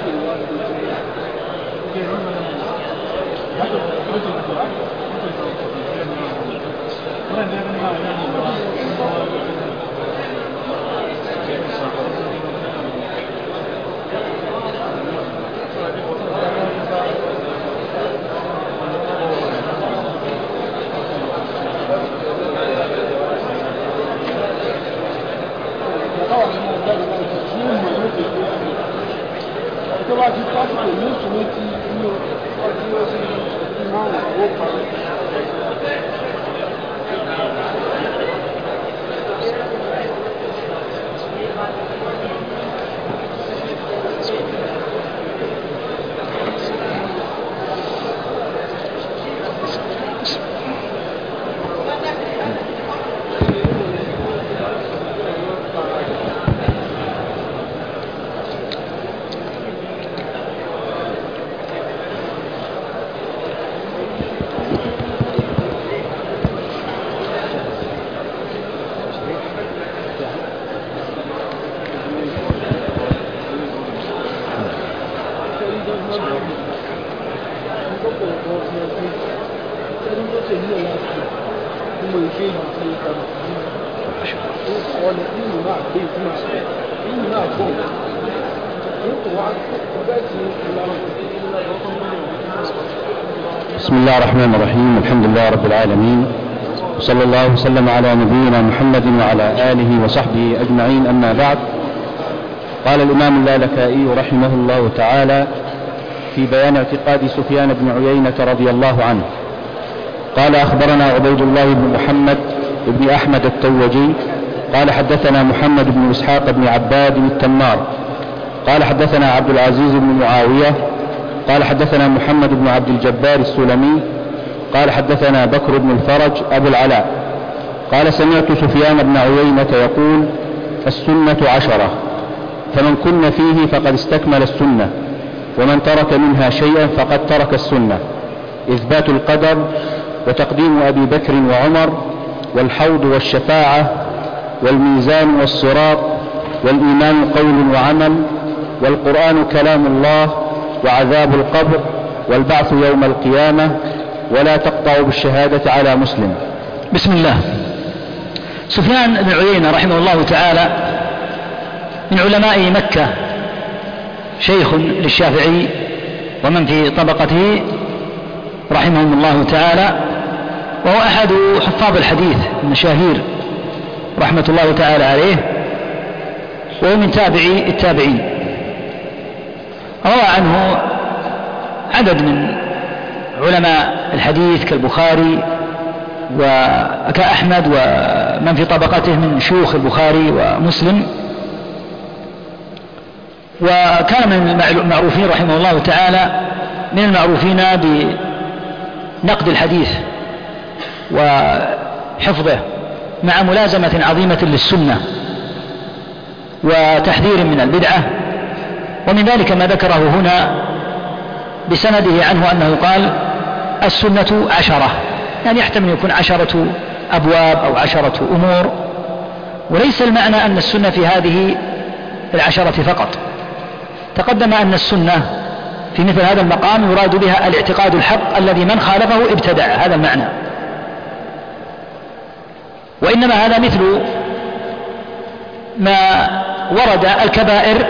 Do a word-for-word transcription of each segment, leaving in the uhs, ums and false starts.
بسم الله الرحمن الرحيم. الحمد لله رب العالمين، وصلى الله وسلم على نبينا محمد وعلى آله وصحبه أجمعين، أما بعد. قال الإمام اللالكائي رحمه الله تعالى في بيان اعتقاد سفيان بن عيينة رضي الله عنه قال: أخبرنا عبيد الله بن محمد بن أحمد التوجي قال: حدثنا محمد بن إسحاق بن عباد التمار قال: حدثنا عبد العزيز بن معاوية قال: حدثنا محمد بن عبد الجبار السلمي قال: حدثنا بكر بن الفرج أبو العلاء قال: سمعت سفيان بن عيينة يقول: السنة عشرة، فمن كن فيه فقد استكمل السنة، ومن ترك منها شيئا فقد ترك السنة: إثبات القدر، وتقديم أبي بكر وعمر، والحوض والشفاعة، والميزان والصراط، والإيمان قول وعمل، والقرآن كلام الله، وعذاب القبر، والبعث يوم القيامة، ولا تقطع بالشهادة على مسلم. بسم الله. سفيان بن عيينة رحمه الله تعالى من علماء مكة، شيخ للشافعي ومن في طبقته رحمهم الله تعالى، وهو أحد حفاظ الحديث المشاهير رحمة الله تعالى عليه، وهو من تابعي التابعين. روى عنه عدد من علماء الحديث كالبخاري وكأحمد ومن في طبقته من شيوخ البخاري ومسلم، وكان من المعروفين رحمه الله تعالى من المعروفين بنقد الحديث وحفظه مع ملازمة عظيمة للسنة وتحذير من البدعة. ومن ذلك ما ذكره هنا بسنده عنه أنه قال: السنة عشرة، يعني يحتمل يكون عشرة أبواب أو عشرة أمور، وليس المعنى أن السنة في هذه العشرة فقط. تقدم أن السنة في مثل هذا المقام يراد بها الاعتقاد الحق الذي من خالفه ابتدع، هذا المعنى. وإنما هذا مثل ما ورد الكبائر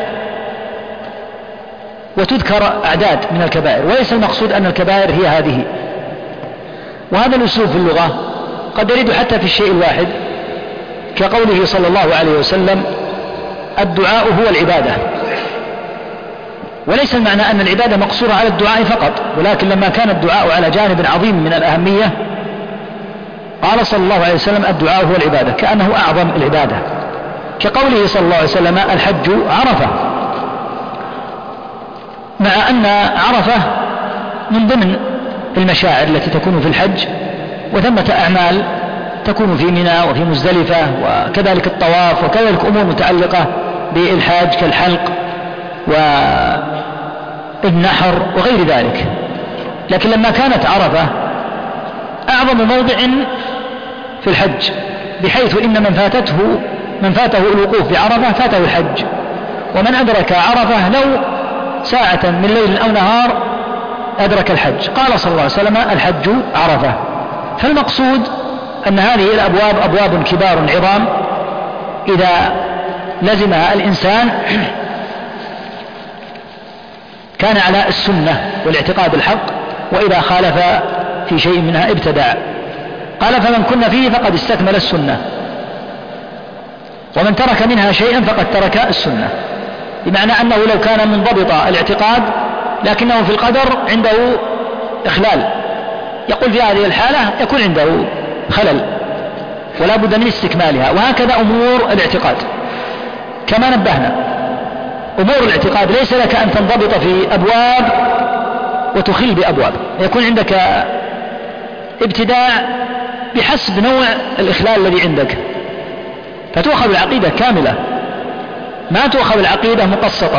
وتذكر أعداد من الكبائر، وليس المقصود أن الكبائر هي هذه. وهذا الأسلوب في اللغة قد يرد حتى في الشيء الواحد، كقوله صلى الله عليه وسلم: الدعاء هو العبادة. وليس المعنى أن العبادة مقصورة على الدعاء فقط، ولكن لما كان الدعاء على جانب عظيم من الأهمية قال صلى الله عليه وسلم: الدعاء هو العبادة، كأنه أعظم العبادة. كقوله صلى الله عليه وسلم: الحج عرفة، مع أن عرفة من ضمن المشاعر التي تكون في الحج، وثمة أعمال تكون في منى وفي مزدلفة، وكذلك الطواف، وكذلك أمور متعلقة بالحاج كالحلق والنحر وغير ذلك. لكن لما كانت عرفة أعظم موضع في الحج، بحيث إن من فاتته من فاته الوقوف بعرفة فاته الحج، ومن أدرك عرفة لو ساعة من ليل أو نهار أدرك الحج. قال صلى الله عليه وسلم الحج عرفة. فالمقصود أن هذه الأبواب أبواب كبار عظام إذا لزمها الإنسان كان على السنة والاعتقاد الحق، وإذا خالف في شيء منها ابتدع. قال فمن كن فيه فقد استكمل السنة، ومن ترك منها شيئا فقد ترك السنة، بمعنى أنه لو كان منضبط الاعتقاد لكنه في القدر عنده إخلال، يقول في هذه الحالة يكون عنده خلل ولا بد من استكمالها. وهكذا أمور الاعتقاد كما نبهنا، أمور الاعتقاد ليس لك أن تنضبط في أبواب وتخل بأبواب، يكون عندك ابتداع بحسب نوع الإخلال الذي عندك، فتؤخذ العقيدة كاملة، ما تؤخذ العقيدة مقسطة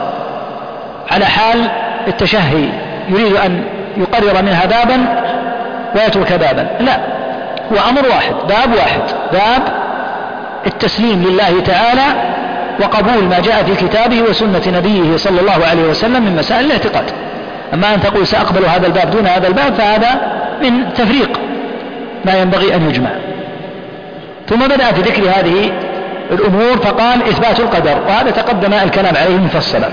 وعلى حال التشهي يريد أن يقرر منها بابا ويترك بابا، لا، هو أمر واحد، باب واحد، باب التسليم لله تعالى وقبول ما جاء في كتابه وسنة نبيه صلى الله عليه وسلم من مسائل الاعتقاد. أما أن تقول سأقبل هذا الباب دون هذا الباب فهذا من تفريق ما ينبغي أن يجمع. ثم بدأ في ذكر هذه الأمور فقال إثبات القدر، وهذا تقدم الكلام عليه مفصلا،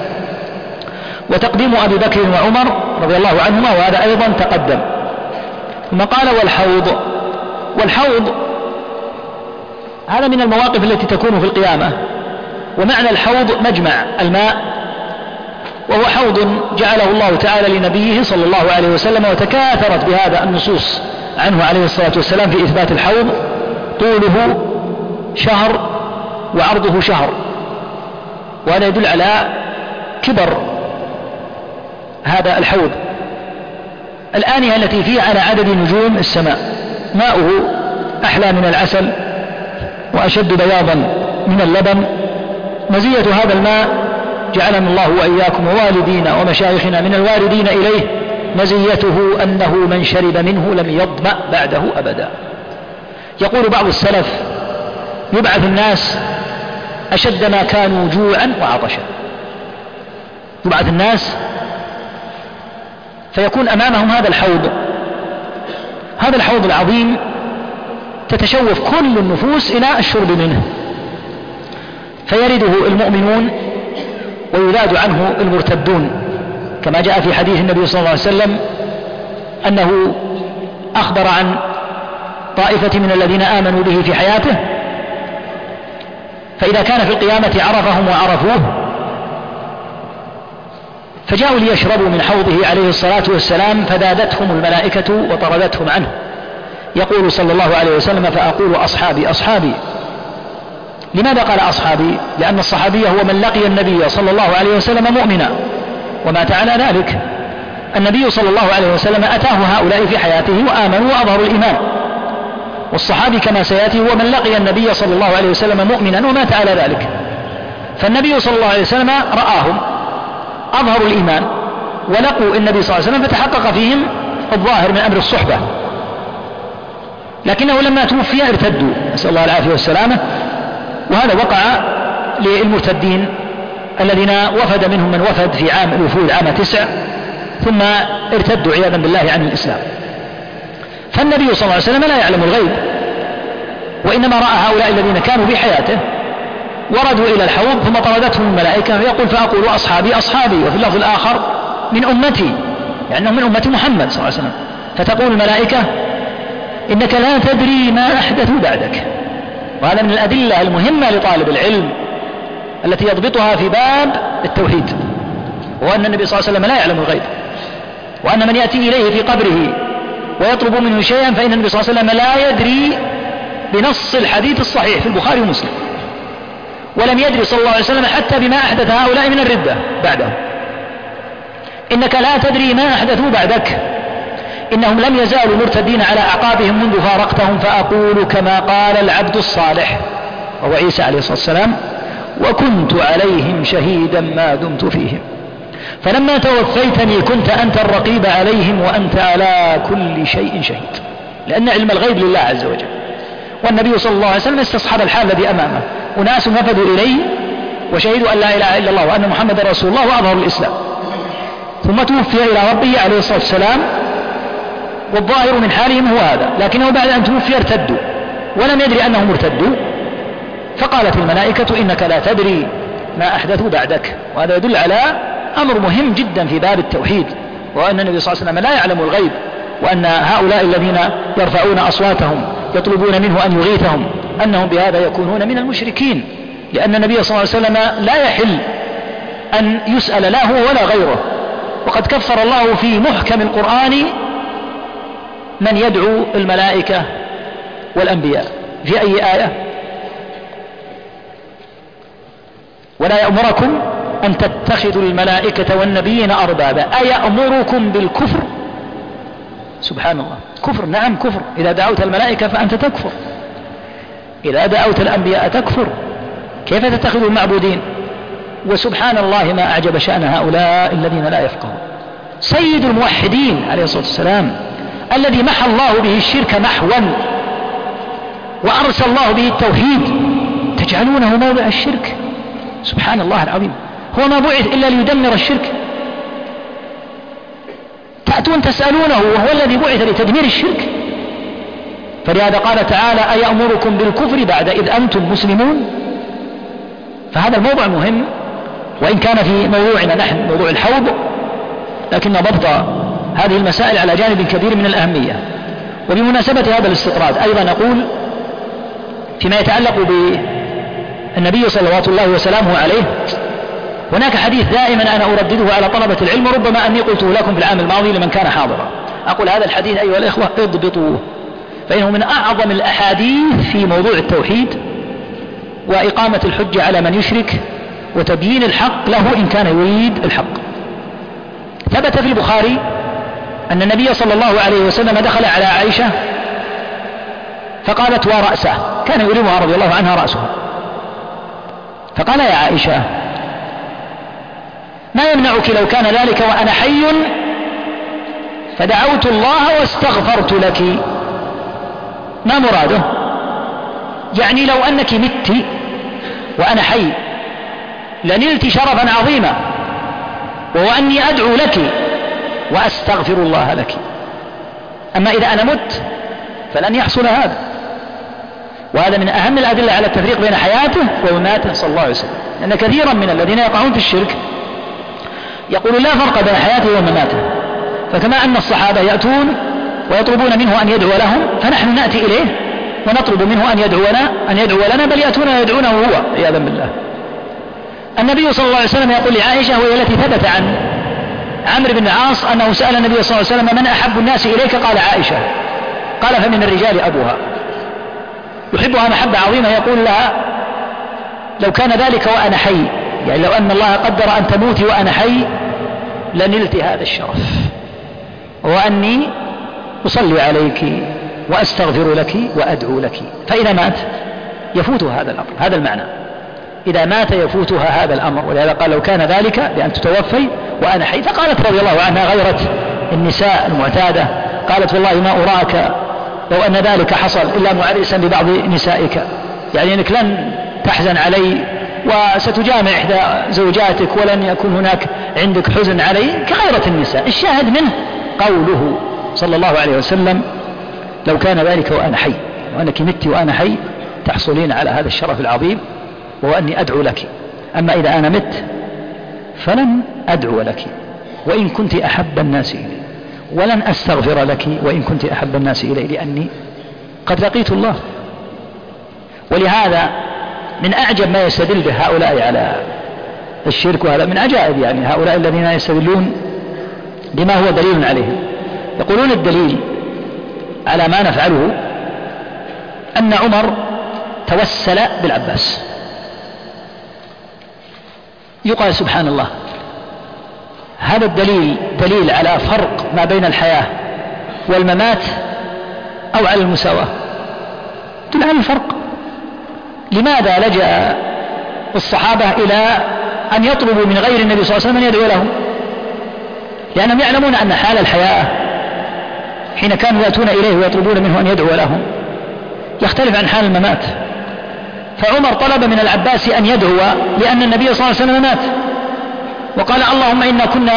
وتقديم أبي بكر وعمر رضي الله عنهما، وهذا أيضا تقدم. ثم قال والحوض. والحوض هذا من المواقف التي تكون في القيامة، ومعنى الحوض مجمع الماء، وهو حوض جعله الله تعالى لنبيه صلى الله عليه وسلم، وتكاثرت بهذا النصوص عنه عليه الصلاة والسلام في إثبات الحوض. طوله شهر وعرضه شهر، وهذا يدل على كبر هذا الحوض. الآنية التي فيه على عدد نجوم السماء، ماؤه أحلى من العسل وأشد بياضا من اللبن. مزية هذا الماء جعلنا الله وإياكم ووالدينا ومشايخنا من الواردين إليه، مزيته أنه من شرب منه لم يظمأ بعده أبدا. يقول بعض السلف يبعث الناس أشد ما كانوا جوعا وعطشا، يبعث الناس فيكون أمامهم هذا الحوض، هذا الحوض العظيم تتشوف كل النفوس إلى الشرب منه، فيرده المؤمنون ويذاد عنه المرتدون، كما جاء في حديث النبي صلى الله عليه وسلم أنه أخبر عن طائفة من الذين آمنوا به في حياته، فإذا كان في القيامة عرفهم وعرفوه فجاءوا ليشربوا من حوضه عليه الصلاة والسلام، فذادتهم الملائكة وطردتهم عنه. يقول صلى الله عليه وسلم فأقول أصحابي أصحابي. لماذا قال أصحابي؟ لأن الصحابي هو من لقي النبي صلى الله عليه وسلم مؤمنا ومات على ذلك. النبي صلى الله عليه وسلم أتاه هؤلاء في حياته وآمنوا وأظهروا الإيمان، والصحابي كما سيأتي هو من لقي النبي صلى الله عليه وسلم مؤمنا ومات على ذلك. فالنبي صلى الله عليه وسلم رآهم أظهروا الإيمان ولقوا النبي صلى الله عليه وسلم، فتحقق فيهم الظاهر من أمر الصحبة، لكنه لما توفي ارتدوا، نسأل الله العافية والسلامة. وهذا وقع للمرتدين الذين وفد منهم من وفد في عام الوفود عام تسع ثم ارتدوا عياذا بالله عن الإسلام. فالنبي صلى الله عليه وسلم لا يعلم الغيب، وإنما رأى هؤلاء الذين كانوا في حياته وردوا إلى الحوض ثم طردتهم الملائكة، فيقول فأقول أصحابي أصحابي، وفي اللفظ الآخر من أمتي، يعني من أمة محمد صلى الله عليه وسلم. فتقول الملائكة إنك لا تدري ما أحدثوا بعدك. وهذا من الأدلة المهمة لطالب العلم التي يضبطها في باب التوحيد، وأن النبي صلى الله عليه وسلم لا يعلم الغيب، وأن من يأتي إليه في قبره ويطلب منه شيئا فإن النبي صلى الله عليه وسلم لا يدري بنص الحديث الصحيح في البخاري ومسلم، ولم يدري صلى الله عليه وسلم حتى بما أحدث هؤلاء من الردة بعده. إنك لا تدري ما أحدثوا بعدك، إنهم لم يزالوا مرتدين على أعقابهم منذ فارقتهم، فأقول كما قال العبد الصالح وهو عيسى عليه الصلاة والسلام وكنت عليهم شهيدا ما دمت فيهم، فلما توفيتني كنت أنت الرقيب عليهم وأنت على كل شيء شهيد، لأن علم الغيب لله عز وجل. والنبي صلى الله عليه وسلم استصحب الحال الذي أمامه، أناس وفدوا إليه وشهدوا أن لا إله إلا الله وأن محمد رسول الله وأظهروا الإسلام، ثم توفي إلى ربه عليه الصلاة والسلام، والظاهر من حالهم هو هذا، لكنه بعد أن توفي ارتدوا ولم يدري أنهم ارتدوا، فقالت الملائكة إنك لا تدري ما أحدثوا بعدك. وهذا يدل على أمر مهم جدا في باب التوحيد، وأن النبي صلى الله عليه وسلم لا يعلم الغيب، وأن هؤلاء الذين يرفعون أصواتهم يطلبون منه أن يغيثهم أنهم بهذا يكونون من المشركين، لأن النبي صلى الله عليه وسلم لا يحل أن يسأل لا هو ولا غيره. وقد كفر الله في محكم القرآن من يدعو الملائكة والأنبياء في أي آية؟ ولا يأمركم أن تتخذوا الملائكة والنبيين أربابا أيأمركم بالكفر؟ سبحان الله، كفر، نعم كفر. إذا دعوت الملائكة فأنت تكفر، إذا دعوت الأنبياء تكفر، كيف تتخذوا المعبودين؟ وسبحان الله ما أعجب شأن هؤلاء الذين لا يفقهون. سيد الموحدين عليه الصلاة والسلام الذي محى الله به الشرك محوا وأرسل الله به التوحيد، تجعلونه موضع الشرك؟ سبحان الله العظيم، هو ما بعث إلا ليدمر الشرك، تأتون تسألونه وهو الذي بعث لتدمير الشرك. فلهذا قال تعالى أيأمركم بالكفر بعد إذ أنتم مسلمون. فهذا الموضوع مهم، وإن كان في موضوعنا نحن موضوع الحوض، لكن ضبط هذه المسائل على جانب كبير من الأهمية. وبمناسبة هذا الاستطراد أيضا نقول فيما يتعلق بالنبي صلوات الله وسلامه عليه، هناك حديث دائما أنا أردده على طلبة العلم، وربما أني قلته لكم في العام الماضي لمن كان حاضرا. أقول هذا الحديث أيها الإخوة اضبطوه، فإنه من أعظم الأحاديث في موضوع التوحيد وإقامة الحجة على من يشرك وتبيين الحق له إن كان يريد الحق. ثبت في البخاري أن النبي صلى الله عليه وسلم دخل على عائشة فقالت ورأسه، كان يؤلمها رضي الله عنها رأسها، فقال يا عائشة ما يمنعك لو كان ذلك وأنا حي؟ فدعوت الله واستغفرت لك. ما مراده؟ يعني لو أنك مت وأنا حي لنلت شرفا عظيما، وهو أني أدعو لك وأستغفر الله لك. أما إذا أنا مت فلن يحصل هذا. وهذا من أهم الأدلة على التفريق بين حياته ومماته صلى الله عليه وسلم، لأن كثيرا من الذين يقعون في الشرك يقول لا فرق بين حياته ومماته. فكما أن الصحابة يأتون ويطلبون منه أن يدعو لهم، فنحن نأتي إليه ونطلب منه أن يدعو لنا أن يدعو لنا بل يأتون يدعونه هو عياذا بالله. النبي صلى الله عليه وسلم يقول لعائشة، وهي التي ثبت عن عمرو بن العاص أنه سأل النبي صلى الله عليه وسلم من أحب الناس إليك؟ قال عائشة. قال فمن الرجال أبوها، يحبها محبة عظيمة، يقول لها لو كان ذلك وأنا حي، يعني لو أن الله قدر أن تموتي وأنا حي لنلت هذا الشرف، وأني أصلي عليك وأستغفر لك وأدعو لك. فإذا مات يفوتها هذا الأمر، هذا المعنى، إذا مات يفوتها هذا الأمر. ولهذا قال لو كان ذلك بأن تتوفي وأنا حي. فقالت رضي الله عنها غيرت النساء المعتادة، قالت والله ما أراك لو أن ذلك حصل إلا معرسا ببعض نسائك، يعني أنك لن تحزن علي وستجامع إحدى زوجاتك ولن يكون هناك عندك حزن علي كغيرة النساء. الشاهد منه قوله صلى الله عليه وسلم لو كان ذلك وأنا حي، وأنك مت وأنا حي تحصلين على هذا الشرف العظيم، وأني أدعو لك. أما إذا أنا مت فلن أدعو لك وإن كنت أحب الناس إلي، ولن أستغفر لك وإن كنت أحب الناس إلي، لأني قد لقيت الله. ولهذا من أعجب ما يستدل به هؤلاء على الشرك، وهذا من عجائب يعني هؤلاء الذين يستدلون بما هو دليل عليهم. يقولون الدليل على ما نفعله أن عمر توسل بالعباس. يقال سبحان الله، هذا الدليل دليل على فرق ما بين الحياة والممات أو على المساواة؟ دل على الفرق. لماذا لجأ الصحابة إلى أن يطلبوا من غير النبي صلى الله عليه وسلم أن يدعو لهم؟ لأنهم يعلمون أن حال الحياة حين كانوا يأتون إليه ويطلبون منه أن يدعو لهم يختلف عن حال الممات. فعمر طلب من العباس أن يدعو لأن النبي صلى الله عليه وسلم مات، وقال اللهم إنا كنا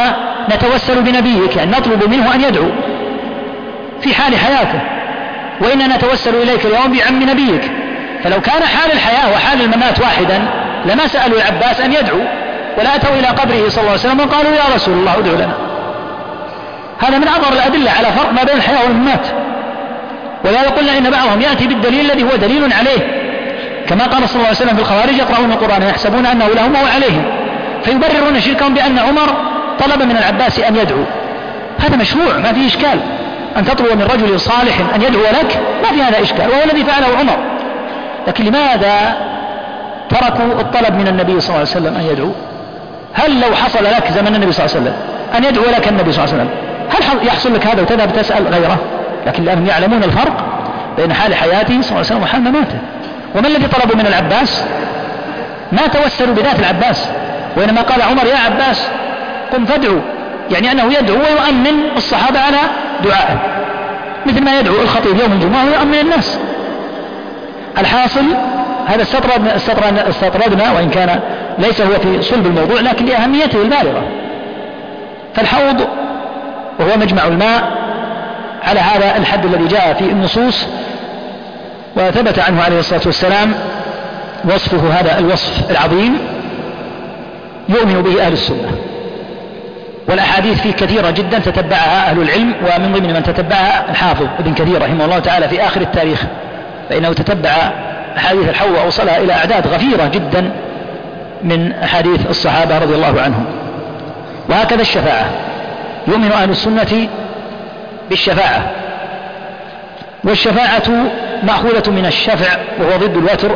نتوسل بنبيك، يعني نطلب منه أن يدعو في حال حياته، وإننا نتوسل إليك اليوم بعم نبيك. فلو كان حال الحياة وحال الممات واحدا لما سألوا العباس أن يدعو، ولا أتوا إلى قبره صلى الله عليه وسلم وقالوا يا رسول الله ادعو لنا. هذا من أظهر الأدلة على فرق ما بين الحياة والممات. ولهذا قلنا إن بعضهم يأتي بالدليل الذي هو دليل عليه، كما قال صلى الله عليه وسلم في الخوارج يقرؤون القرآن يحسبون أنه لهم وهو عليهم، فيبررون شركهم بأن عمر طلب من العباس أن يدعو. هذا مشروع، ما فيه إشكال أن تطلب من رجل صالح أن يدعو لك، ما في هذا إشكال، وهو الذي فعله عمر. لكن لماذا تركوا الطلب من النبي صلى الله عليه وسلم أن يدعو؟ هل لو حصل لك زمن النبي صلى الله عليه وسلم أن يدعو لك النبي صلى الله عليه وسلم هل يحصل لك هذا وتذهب تسأل غيره؟ لكن لأنهم يعلمون الفرق بين حال حياته صلى الله عليه وسلم وحال مماته. وما الذي طلبوا من العباس؟ ما توسلوا بذات العباس، وإنما قال عمر يا عباس قم فادعو، يعني أنه يدعو ويؤمن الصحابة على دعائه، مثل ما يدعو الخطيب يوم الجمعة ويؤمن الناس. الحاصل هذا استطردنا وإن كان ليس هو في صلب الموضوع لكن لأهميته البالغة. فالحوض وهو مجمع الماء على هذا الحد الذي جاء في النصوص، وثبت عنه عليه الصلاة والسلام وصفه هذا الوصف العظيم يؤمن به أهل السنة. والأحاديث فيه كثيرة جدا تتبعها أهل العلم، ومن ضمن من تتبعها الحافظ ابن كثير رحمه الله تعالى في آخر التاريخ، فإنه تتبع أحاديث الحوض وأوصلها إلى أعداد غفيرة جدا من أحاديث الصحابة رضي الله عنهم. وهكذا الشفاعة، يؤمن أهل السنة بالشفاعة، والشفاعة مأخوذة من الشفع وهو ضد الوتر،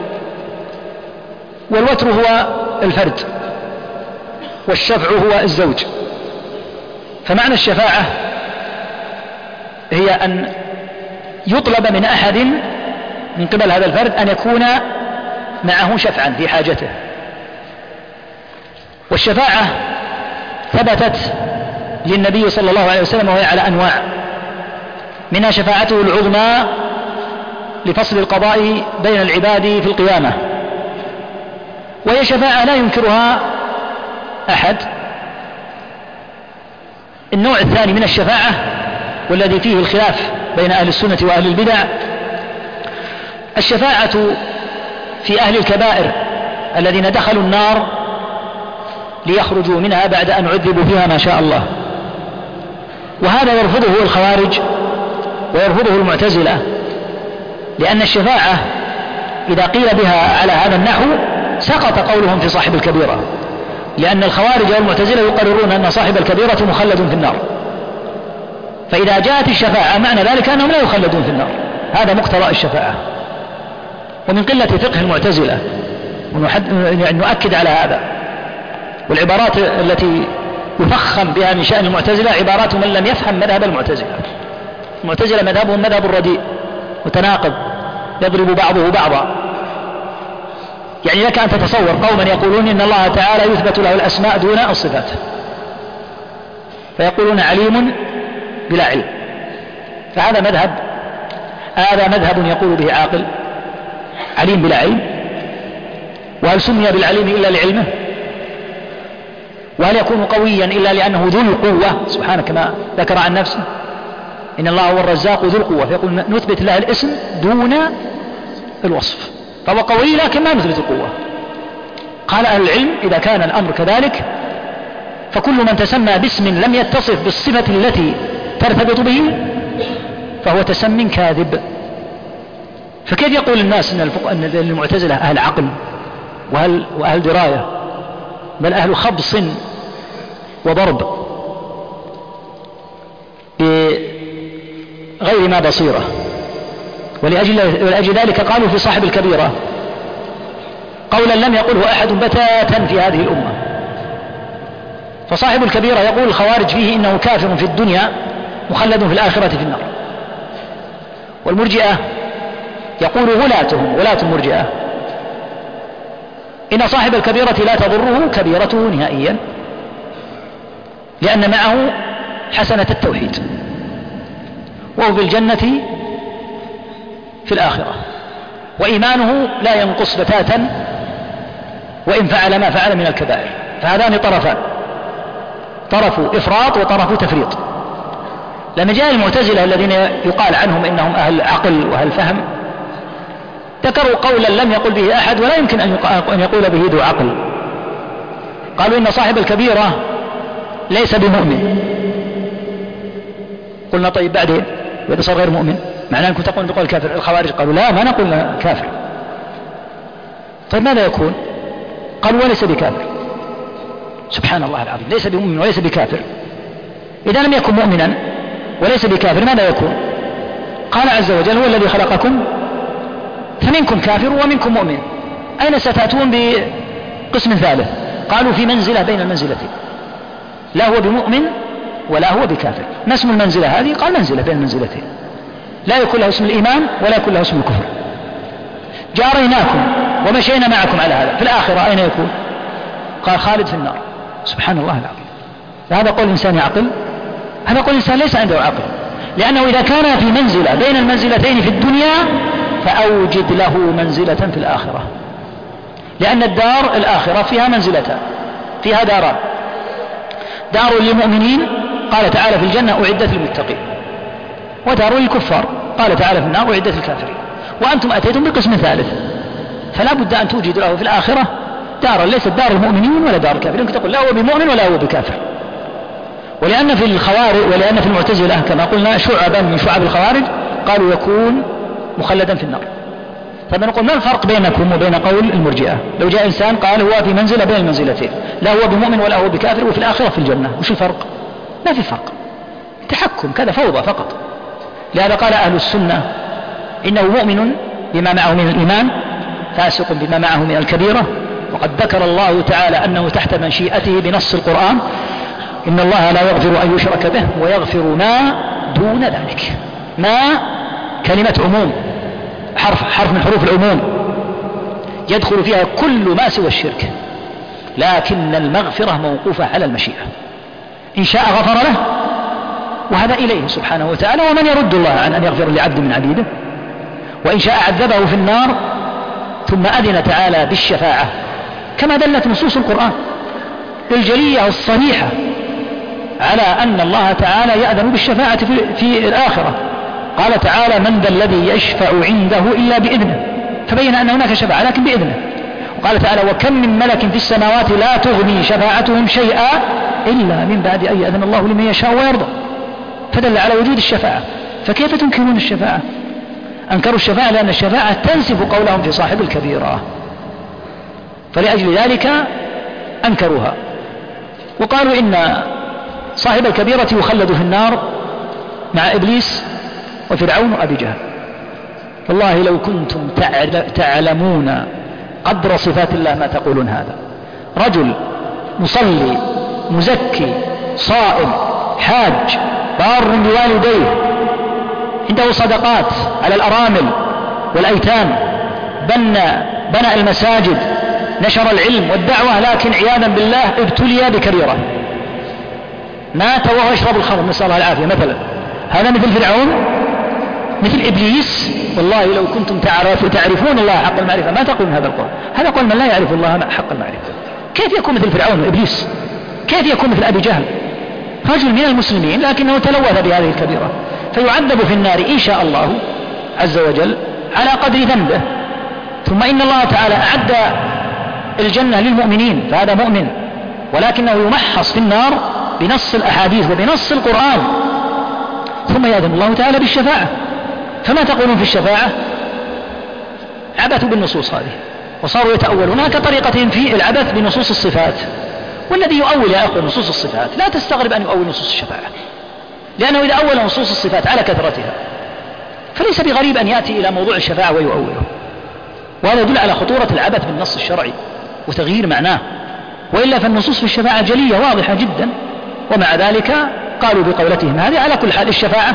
والوتر هو الفرد والشفع هو الزوج. فمعنى الشفاعة هي أن يطلب من أحد من قبل هذا الفرد أن يكون معه شفعا في حاجته. والشفاعة ثبتت للنبي صلى الله عليه وسلم وهي على أنواع، منها شفاعته العظمى لفصل القضاء بين العباد في القيامة، وهي شفاعة لا ينكرها أحد. النوع الثاني من الشفاعة والذي فيه الخلاف بين أهل السنة وأهل البدع، الشفاعة في أهل الكبائر الذين دخلوا النار ليخرجوا منها بعد أن عذبوا فيها ما شاء الله. وهذا يرفضه الخوارج ويرفضه المعتزلة، لأن الشفاعة إذا قيل بها على هذا النحو سقط قولهم في صاحب الكبيرة، لأن الخوارج والمعتزلة يقررون أن صاحب الكبيرة مخلد في النار، فإذا جاءت الشفاعة معنى ذلك أنهم لا يخلدون في النار. هذا مقتضى الشفاعة. ومن قلة فقه المعتزلة يعني نؤكد على هذا، والعبارات التي يفخم بها من شأن المعتزلة عبارات من لم يفهم مذهب المعتزلة. المعتزلة مذهبهم مذهب الرديء متناقض يضرب بعضه بعضا. يعني لك أن تتصور قوما يقولون إن الله تعالى يثبت له الأسماء دون الصفات، فيقولون عليم بلا علم، فهذا مذهب هذا مذهب يقول به عاقل، عليم بلا علم. وهل سمي بالعليم إلا لعلمه؟ وهل يكون قويا إلا لأنه ذو القوة سبحانه كما ذكر عن نفسه إن الله هو الرزاق ذو القوة، فيقول نثبت له الاسم دون الوصف، فهو قوي لكن ما نثبت القوة. قال أهل العلم إذا كان الأمر كذلك فكل من تسمى باسم لم يتصف بالصفة التي ترتبط به فهو تسم كاذب. فكيف يقول الناس أن المعتزلة أهل عقل وأهل, وأهل دراية، بل أهل خبص وضرب بغير ما بصيرة. ولأجل, ولأجل ذلك قالوا في صاحب الكبيرة قولا لم يقله أحد بتاتا في هذه الأمة. فصاحب الكبيرة يقول الخوارج فيه إنه كافر في الدنيا مخلد في الآخرة في النار. والمرجئة يقول غلاتهم غلاة المرجئة إن صاحب الكبيرة لا تضره كبيرته نهائيا، لأن معه حسنة التوحيد وهو في الجنة في الآخرة، وإيمانه لا ينقص بتاتا وإن فعل ما فعل من الكبائر. فهذان طرفان، طرف إفراط وطرف تفريط. لما جاء المعتزلة الذين يقال عنهم إنهم أهل عقل وأهل فهم ذكروا قولا لم يقل به أحد ولا يمكن أن يقول به ذو عقل. قالوا إن صاحب الكبيرة ليس بمؤمن. قلنا طيب بعدين وإذا صار غير مؤمن معناه أنكم تقولون بقول كافر. الخوارج قالوا لا ما نقول كافر. طيب ماذا يكون؟ قالوا وليس بكافر. سبحان الله العظيم، ليس بمؤمن وليس بكافر. إذا لم يكن مؤمنا وليس بكافر ماذا يكون؟ قال عز وجل هو الذي خلقكم فمنكم كافر ومنكم مؤمن. أين ستأتون بقسم ثالث؟ قالوا في منزلة بين المنزلتين، لا هو بمؤمن ولا هو بكافر. ما اسم المنزلة هذه؟ قال منزلة بين المنزلتين، لا يكون له اسم الإيمان ولا يكون له اسم الكفر. جاريناكم ومشينا معكم على هذا. في الآخرة أين يكون؟ قال خالد في النار. سبحان الله العظيم. هذا قول إنسان عقل؟ هذا قول إنسان ليس عنده عقل، لأنه إذا كان في منزلة بين المنزلتين في الدنيا فأوجد له منزلة في الآخرة، لأن الدار الآخرة فيها منزلتان، فيها داران: دار للمؤمنين قال تعالى في الجنة أعدت للمتقين، ودار للكفار قال تعالى في النار أعدت للكافرين. وأنتم أتيتم بقسم ثالث، فلا بد أن توجد له في الآخرة دارا ليست دار المؤمنين ولا دار الكافرين. يمكن تقول لا هو بمؤمن ولا هو بكافر. ولأن في الخوارج ولأن في المعتزلة كما قلنا شعبا من شعب الخوارج قالوا يكون مخلدا في النار. فنقول ما الفرق بينكم وبين قول المرجئة؟ لو جاء إنسان قال هو في منزلة بين المنزلتين، لا هو بمؤمن ولا هو بكافر وفي الآخرة في الجنة، وش الفرق؟ ما في فرق، تحكم كذا، فوضى فقط. لهذا قال أهل السنة إنه مؤمن بما معه من الإيمان، فاسق بما معه من الكبيرة. وقد ذكر الله تعالى أنه تحت مشيئته بنص القرآن: إن الله لا يغفر أن يشرك به ويغفر ما دون ذلك. ما كلمة عموم، حرف حرف من حروف العموم يدخل فيها كل ما سوى الشرك، لكن المغفرة موقوفة على المشيئة. إن شاء غفر له، وهذا إليه سبحانه وتعالى، ومن يرد الله عن أن يغفر لعبد من عبيده. وإن شاء عذبه في النار، ثم أذن تعالى بالشفاعة كما دلت نصوص القرآن الجلية الصريحة على أن الله تعالى يأذن بالشفاعة في, في الآخرة. قال تعالى: من ذا الذي يشفع عنده إلا بإذنه، فبين أن هناك شفاعة لكن بإذنه. وقال تعالى: وكم من ملك في السماوات لا تغني شفاعتهم شيئا إلا من بعد أن يأذن الله لمن يشاء ويرضى، فدل على وجود الشفاعة. فكيف تنكرون الشفاعة؟ أنكروا الشفاعة لأن الشفاعة تنسف قولهم في صاحب الكبيرة، فلأجل ذلك أنكروها وقالوا إن صاحب الكبيرة يخلد في النار مع إبليس وفرعون وأبي جهل. والله لو كنتم تعلمون قدر صفات الله ما تقولون هذا. رجل مصلي مزكي صائم حاج بار بوالديه، عنده صدقات على الأرامل والأيتام، بنى بنى المساجد، نشر العلم والدعوة، لكن عياذا بالله ابتلي بكبيرة، مات وهو يشرب الخمر، نسأل الله العافية مثلا. هذا مثل فرعون، مثل إبليس. والله لو كنتم تعرفون الله حق المعرفة ما تقولون هذا القول. هذا قول من لا يعرف الله حق المعرفة. كيف يكون مثل فرعون وإبليس؟ كيف يكون مثل أبي جهل؟ رجل من المسلمين لكنه تلوث بهذه الكبيرة، فيعذب في النار إن شاء الله عز وجل على قدر ذنبه. ثم إن الله تعالى أعد الجنة للمؤمنين، فهذا مؤمن، ولكنه يمحص في النار بنص الأحاديث وبنص القرآن، ثم يأذن الله تعالى بالشفاعة. فما تقولون في الشفاعة؟ عبثوا بالنصوص هذه وصاروا يتأولونها كطريقتهم في العبث بنصوص الصفات. والذي يؤول يا أخوة نصوص الصفات لا تستغرب أن يؤول نصوص الشفاعة، لأنه إذا أول نصوص الصفات على كثرتها فليس بغريب أن يأتي إلى موضوع الشفاعة ويؤوله. وهذا يدل على خطورة العبث بالنص الشرعي وتغيير معناه، وإلا فالنصوص في الشفاعة جلية واضحة جدا، ومع ذلك قالوا بقولتهم هذه. على كل حال الشفاعة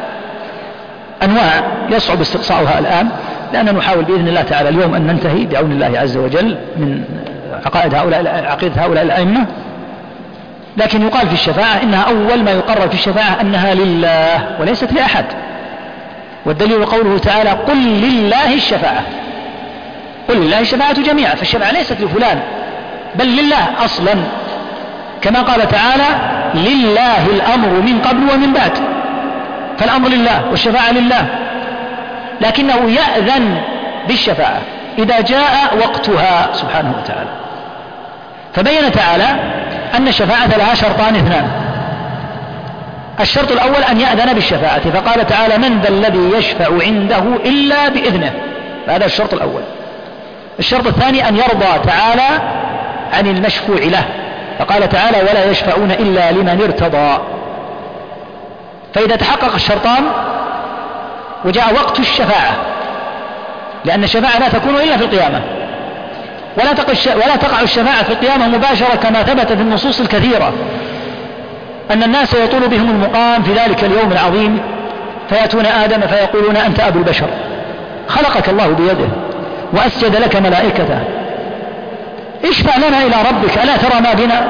أنواع يصعب استقصاؤها الآن، لأننا نحاول بإذن الله تعالى اليوم أن ننتهي بعون الله عز وجل من عقائد هؤلاء عقيدة هؤلاء الأئمة. لكن يقال في الشفاعة إنها أول ما يقرر في الشفاعة أنها لله وليست لأحد، والدليل قوله تعالى: قل لله الشفاعة. قل لله الشفاعة جميعا، فالشفاعة ليست لفلان بل لله أصلا، كما قال تعالى: لله الأمر من قبل ومن بعد، فالأمر لله والشفاعة لله، لكنه يأذن بالشفاعة إذا جاء وقتها سبحانه وتعالى. فبين تعالى أن الشفاعة لها شرطان اثنان. الشرط الأول أن يأذن بالشفاعة، فقال تعالى: من ذا الذي يشفع عنده إلا بإذنه، هذا الشرط الأول. الشرط الثاني أن يرضى تعالى عن المشفوع له، فقال تعالى: ولا يشفعون إلا لمن ارتضى. فإذا تحقق الشرطان وجاء وقت الشفاعة، لأن الشفاعة لا تكون إلا في القيامة، ولا تقع ولا تقع الشفاعة في القيامة مباشرة كما ثبت في النصوص الكثيرة أن الناس يطول بهم المقام في ذلك اليوم العظيم، فيأتون آدم فيقولون: أنت أبو البشر، خلقك الله بيده وأسجد لك ملائكته، اشفع لنا إلى ربك، ألا ترى ما بنا؟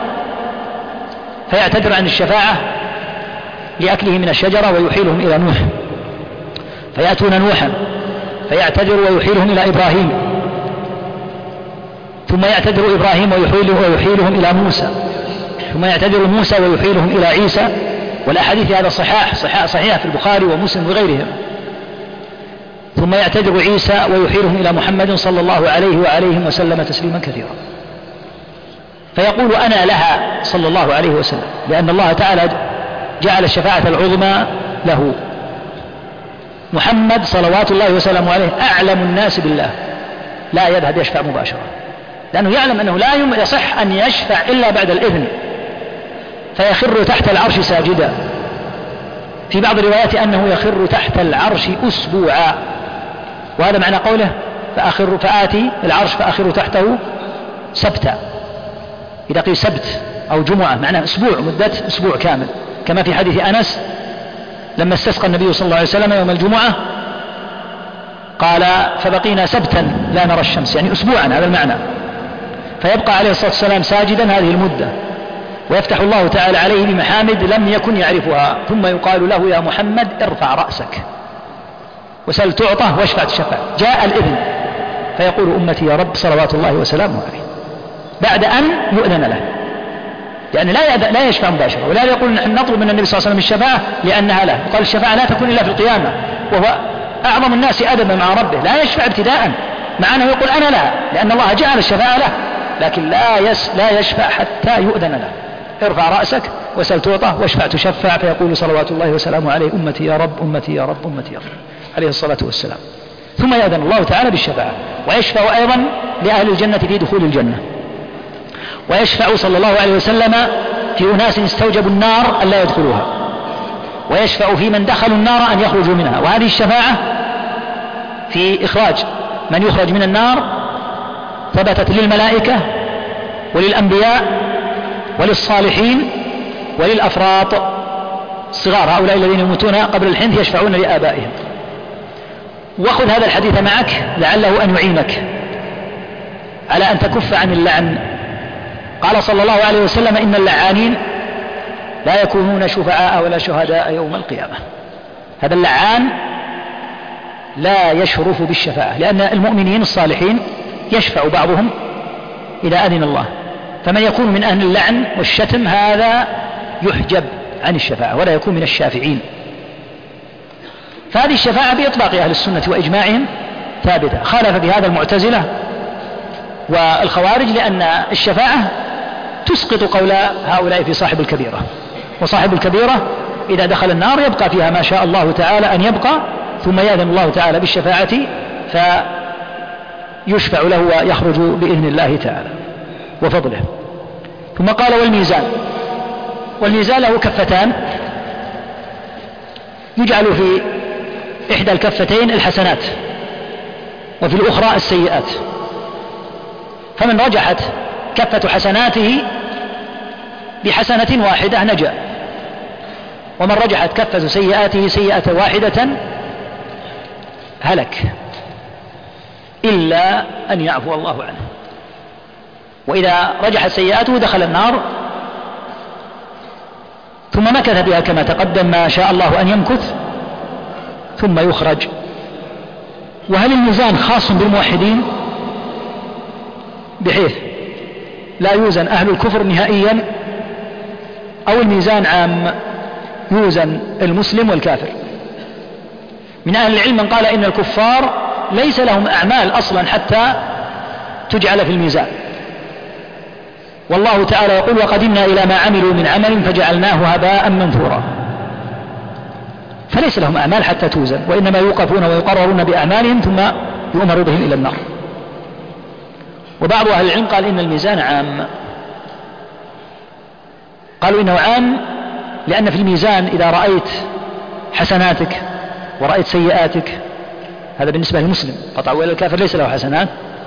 فيعتذر عن الشفاعة لأكله من الشجرة ويحيلهم إلى نوح، فيأتون نوحا فيعتذر ويحيلهم إلى إبراهيم، ثم يعتذر إبراهيم ويحيلهم إلى موسى، ثم يعتذر موسى ويحيلهم إلى عيسى، والأحاديث هذا صحاح صحيح صحيح في البخاري ومسلم وغيرهم. ثم يعتذر عيسى ويحيلهم إلى محمد صلى الله عليه وعليهم وسلم تسليما كثيرا، فيقول: أنا لها صلى الله عليه وسلم، لأن الله تعالى جعل الشفاعة العظمى له. محمد صلوات الله وسلامه عليه أعلم الناس بالله، لا يذهب يشفع مباشرة، لأنه يعلم أنه لا يصح أن يشفع إلا بعد الإذن، فيخر تحت العرش ساجدا. في بعض الروايات أنه يخر تحت العرش أسبوعا، وهذا معنى قوله: فأخر فآتي العرش فأخر تحته سبتا. إذا قيل سبت أو جمعة معناه أسبوع، مدة أسبوع كامل، كما في حديث أنس لما استسقى النبي صلى الله عليه وسلم يوم الجمعة قال: فبقينا سبتا لا نرى الشمس، يعني أسبوعا، هذا المعنى. فيبقى عليه الصلاة والسلام ساجدا هذه المدة، ويفتح الله تعالى عليه بمحامد لم يكن يعرفها، ثم يقال له: يا محمد ارفع رأسك وسل تعطى واشفع تشفع. جاء الإذن فيقول: أمتي يا رب صلوات الله وسلامه عليه، بعد أن يؤذن له، يعني لا لا يشفع مباشرة. ولا يقول نحن نطلب من النبي صلى الله عليه وسلم الشفاعة لأنها له، قال الشفاعة لا تكون إلا في القيامة، وهو أعظم الناس أدبا مع ربه، لا يشفع ابتداء، مع أنه يقول أنا لا، لأن الله جعل الشفاعة له، لكن لا يس لا يشفع حتى يؤذن له. ارفع رأسك وسل تعطى واشفع تشفع، فيقول صلوات الله وسلامه عليه: أمتي يا رب أمتي يا رب أمتي يا رب، عليه الصلاة والسلام. ثم يأذن الله تعالى بالشفاعة، ويشفع أيضا لأهل الجنة في دخول الجنة، ويشفع صلى الله عليه وسلم في أناس استوجبوا النار أن لا يدخلوها، ويشفع في من دخلوا النار أن يخرجوا منها. وهذه الشفاعة في إخراج من يخرج من النار ثبتت للملائكة وللأنبياء وللصالحين وللأفراط الصغار، هؤلاء الذين يموتون قبل الحنث يشفعون لآبائهم. وخذ هذا الحديث معك لعله أن يعينك على أن تكف عن اللعن. قال صلى الله عليه وسلم: إن اللعانين لا يكونون شفعاء ولا شهداء يوم القيامة. هذا اللعان لا يشرف بالشفاعة، لأن المؤمنين الصالحين يشفع بعضهم إذا أذن الله، فمن يكون من أهل اللعن والشتم هذا يحجب عن الشفاعة ولا يكون من الشافعين. فهذه الشفاعة بإطلاق أهل السنة وإجماعهم ثابتة. خالف بهذا المعتزلة والخوارج، لأن الشفاعة تسقط قول هؤلاء في صاحب الكبيرة، وصاحب الكبيرة إذا دخل النار يبقى فيها ما شاء الله تعالى أن يبقى، ثم يأذن الله تعالى بالشفاعة فيشفع له ويخرج بإذن الله تعالى وفضله. ثم قال: والميزان. والميزان له كفتان، يجعل في إحدى الكفتين الحسنات وفي الأخرى السيئات، فمن رجحت كفة حسناته بحسنة واحدة نجا، ومن رجحت كفة سيئاته سيئة واحدة هلك، إلا أن يعفو الله عنه. وإذا رجحت سيئاته دخل النار ثم مكث بها كما تقدم ما شاء الله أن يمكث ثم يخرج. وهل الميزان خاص بالموحدين بحيث لا يوزن أهل الكفر نهائيا أو الميزان عام يوزن المسلم والكافر. من أهل العلم من قال إن الكفار ليس لهم أعمال أصلا حتى تجعل في الميزان، والله تعالى يقول وقدمنا إلى ما عملوا من عمل فجعلناه هباء منثورا، فليس لهم أعمال حتى توزن، وإنما يوقفون ويقررون بأعمالهم ثم يؤمر بهم إلى النار. وبعض أهل العلم قال إن الميزان عام، قالوا إنه عام لأن في الميزان إذا رأيت حسناتك ورأيت سيئاتك، هذا بالنسبة للمسلم قطع، وإلى الكافر ليس له حسنات،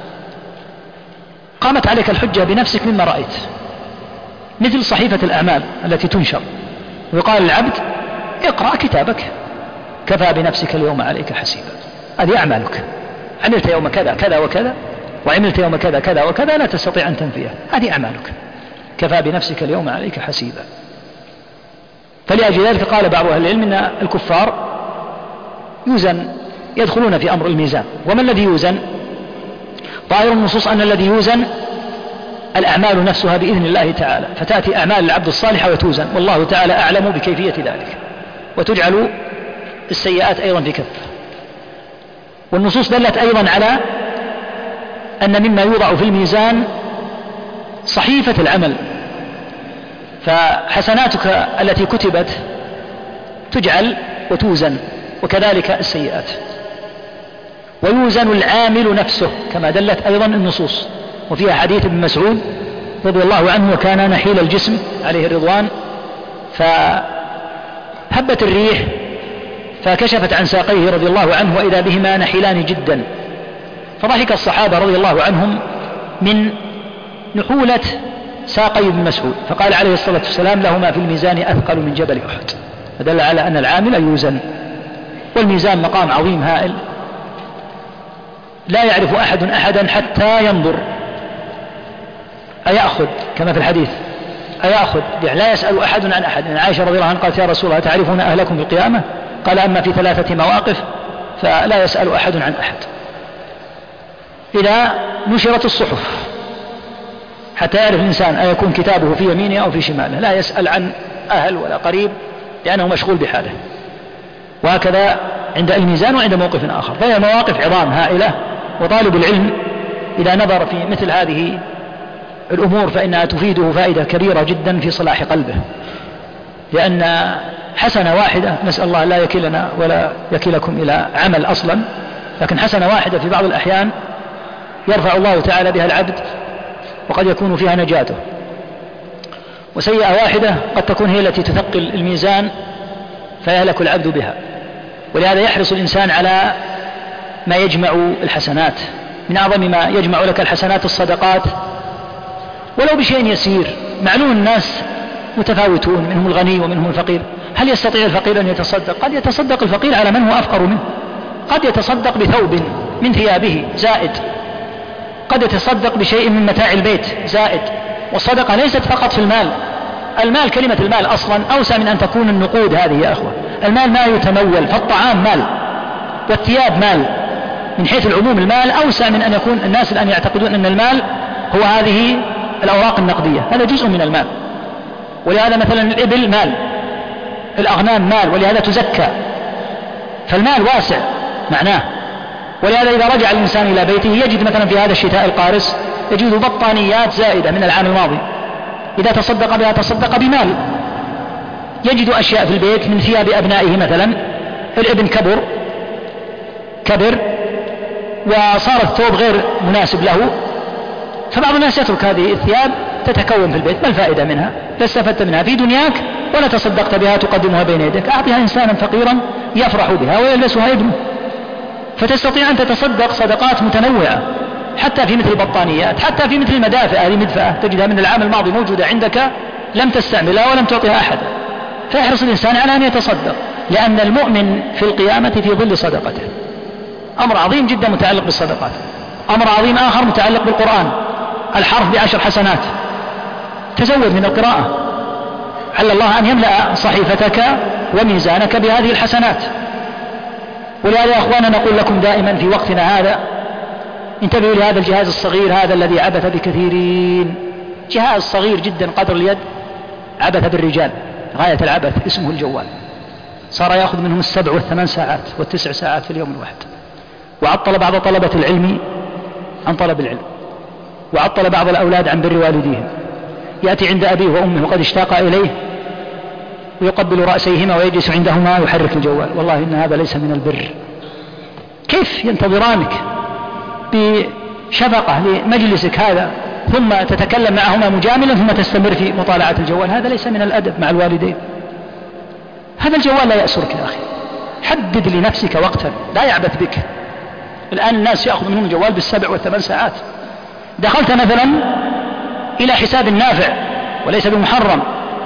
قامت عليك الحجة بنفسك مما رأيت، مثل صحيفة الأعمال التي تنشر ويقال للعبد اقرأ كتابك كفى بنفسك اليوم عليك حسيبا، هذه أعمالك، عملت يوم كذا كذا وكذا وعملت يوم كذا كذا وكذا لا تستطيع أن تنفيها، هذه أعمالك كفى بنفسك اليوم عليك حسيبا. فلأجل ذلك قال بعض أهل العلم أن الكفار يوزن، يدخلون في أمر الميزان. وما الذي يوزن؟ ظاهر النصوص أن الذي يوزن الأعمال نفسها بإذن الله تعالى، فتأتي أعمال العبد الصالحة وتوزن، والله تعالى أعلم بكيفية ذلك، وتجعل السيئات أيضا في كفة. والنصوص دلت أيضا على أن مما يوضع في الميزان صحيفة العمل، فحسناتك التي كتبت تجعل وتوزن، وكذلك السيئات. ويوزن العامل نفسه كما دلت أيضا النصوص، وفيها حديث ابن مسعود رضي الله عنه وكان نحيل الجسم عليه الرضوان، فهبت الريح فكشفت عن ساقيه رضي الله عنه وإذا بهما نحيلان جدا، فضحك الصحابة رضي الله عنهم من نحولة ساقي ابن مسعود، فقال عليه الصلاة والسلام لهما في الميزان أثقل من جبل أحد، فدل على أن العامل يوزن. والميزان مقام عظيم هائل لا يعرف أحد أحدا حتى ينظر أيأخذ، كما في الحديث أيأخذ، يعني لا يسأل أحد عن أحد. يعني عائشة رضي الله عنها قالت يا رسول الله تعرفون أهلكم في القيامة؟ قال أما في ثلاثة مواقف فلا يسأل أحد عن أحد. إذا نشرت الصحف حتى يعرف الإنسان أيكون كتابه في يمينه أو في شماله، لا يسأل عن أهل ولا قريب لأنه مشغول بحاله. وهكذا عند الميزان وعند موقف آخر، فهي مواقف عظام هائلة، وطالب العلم إذا نظر في مثل هذه الأمور فإنها تفيده فائدة كبيرة جدا في صلاح قلبه، لأن حسنة واحدة، نسأل الله لا يكلنا ولا يكلكم إلى عمل أصلا، لكن حسنة واحدة في بعض الأحيان يرفع الله تعالى بها العبد وقد يكون فيها نجاته، وسيئة واحدة قد تكون هي التي تثقل الميزان فيهلك العبد بها. ولهذا يحرص الإنسان على ما يجمع الحسنات. من أعظم ما يجمع لك الحسنات الصدقات ولو بشيء يسير. معلوم الناس متفاوتون، منهم الغني ومنهم الفقير. هل يستطيع الفقير أن يتصدق؟ قد يتصدق الفقير على من هو أفقر منه، قد يتصدق بثوب من ثيابه زائد، قد يتصدق بشيء من متاع البيت زائد. والصدقة ليست فقط في المال، المال كلمة المال أصلا أوسع من أن تكون النقود هذه يا أخوة. المال ما يتمول، فالطعام مال والثياب مال، من حيث العموم المال أوسع من أن يكون الناس الآن يعتقدون أن المال هو هذه الأوراق النقدية، هذا جزء من المال. ولهذا مثلا الإبل مال، الأغنام مال، ولهذا تزكى، فالمال واسع معناه. ولهذا إذا رجع الإنسان إلى بيته يجد مثلا في هذا الشتاء القارس يجد بطانيات زائدة من العام الماضي، إذا تصدق بها تصدق بمال. يجد أشياء في البيت من ثياب أبنائه، مثلا الابن كبر كبر وصار الثوب غير مناسب له، فبعض الناس يترك هذه الثياب تتكون في البيت، ما الفائدة منها؟ لا استفدت منها في دنياك ولا تصدقت بها تقدمها بين يديك. أعطيها إنسانا فقيرا يفرح بها ويلبسها ابنه. فتستطيع أن تتصدق صدقات متنوعة حتى في مثل البطانيات، حتى في مثل المدافع، هذه مدفأة تجدها من العام الماضي موجودة عندك لم تستعملها ولم تعطيها أحد. فيحرص الإنسان على أن يتصدق، لأن المؤمن في القيامة في ظل صدقته. أمر عظيم جدا متعلق بالصدقات. أمر عظيم آخر متعلق بالقرآن، الحرف بعشر حسنات. تزود من القراءة، على الله أن يملأ صحيفتك وميزانك بهذه الحسنات. ولهذا يا أخوانا نقول لكم دائما في وقتنا هذا انتبهوا لهذا الجهاز الصغير هذا الذي عبث بكثيرين، جهاز صغير جدا قدر اليد، عبث بالرجال غاية العبث اسمه الجوال، صار يأخذ منهم السبع والثمان ساعات والتسع ساعات في اليوم الواحد، وعطل بعض طلبة العلم عن طلب العلم، وعطل بعض الأولاد عن بر والديهم، يأتي عند أبيه وأمه وقد اشتاق إليه ويقبل رأسيهما ويجلس عندهما ويحرك الجوال. والله إن هذا ليس من البر. كيف ينتظرانك بشفقة لمجلسك هذا ثم تتكلم معهما مجاملا ثم تستمر في مطالعة الجوال؟ هذا ليس من الأدب مع الوالدين. هذا الجوال لا يأسرك يا أخي، حدد لنفسك وقتا لا يعبث بك. الآن الناس يأخذ منهم الجوال بالسبع والثمان ساعات. دخلت مثلا إلى حساب نافع وليس بمحرم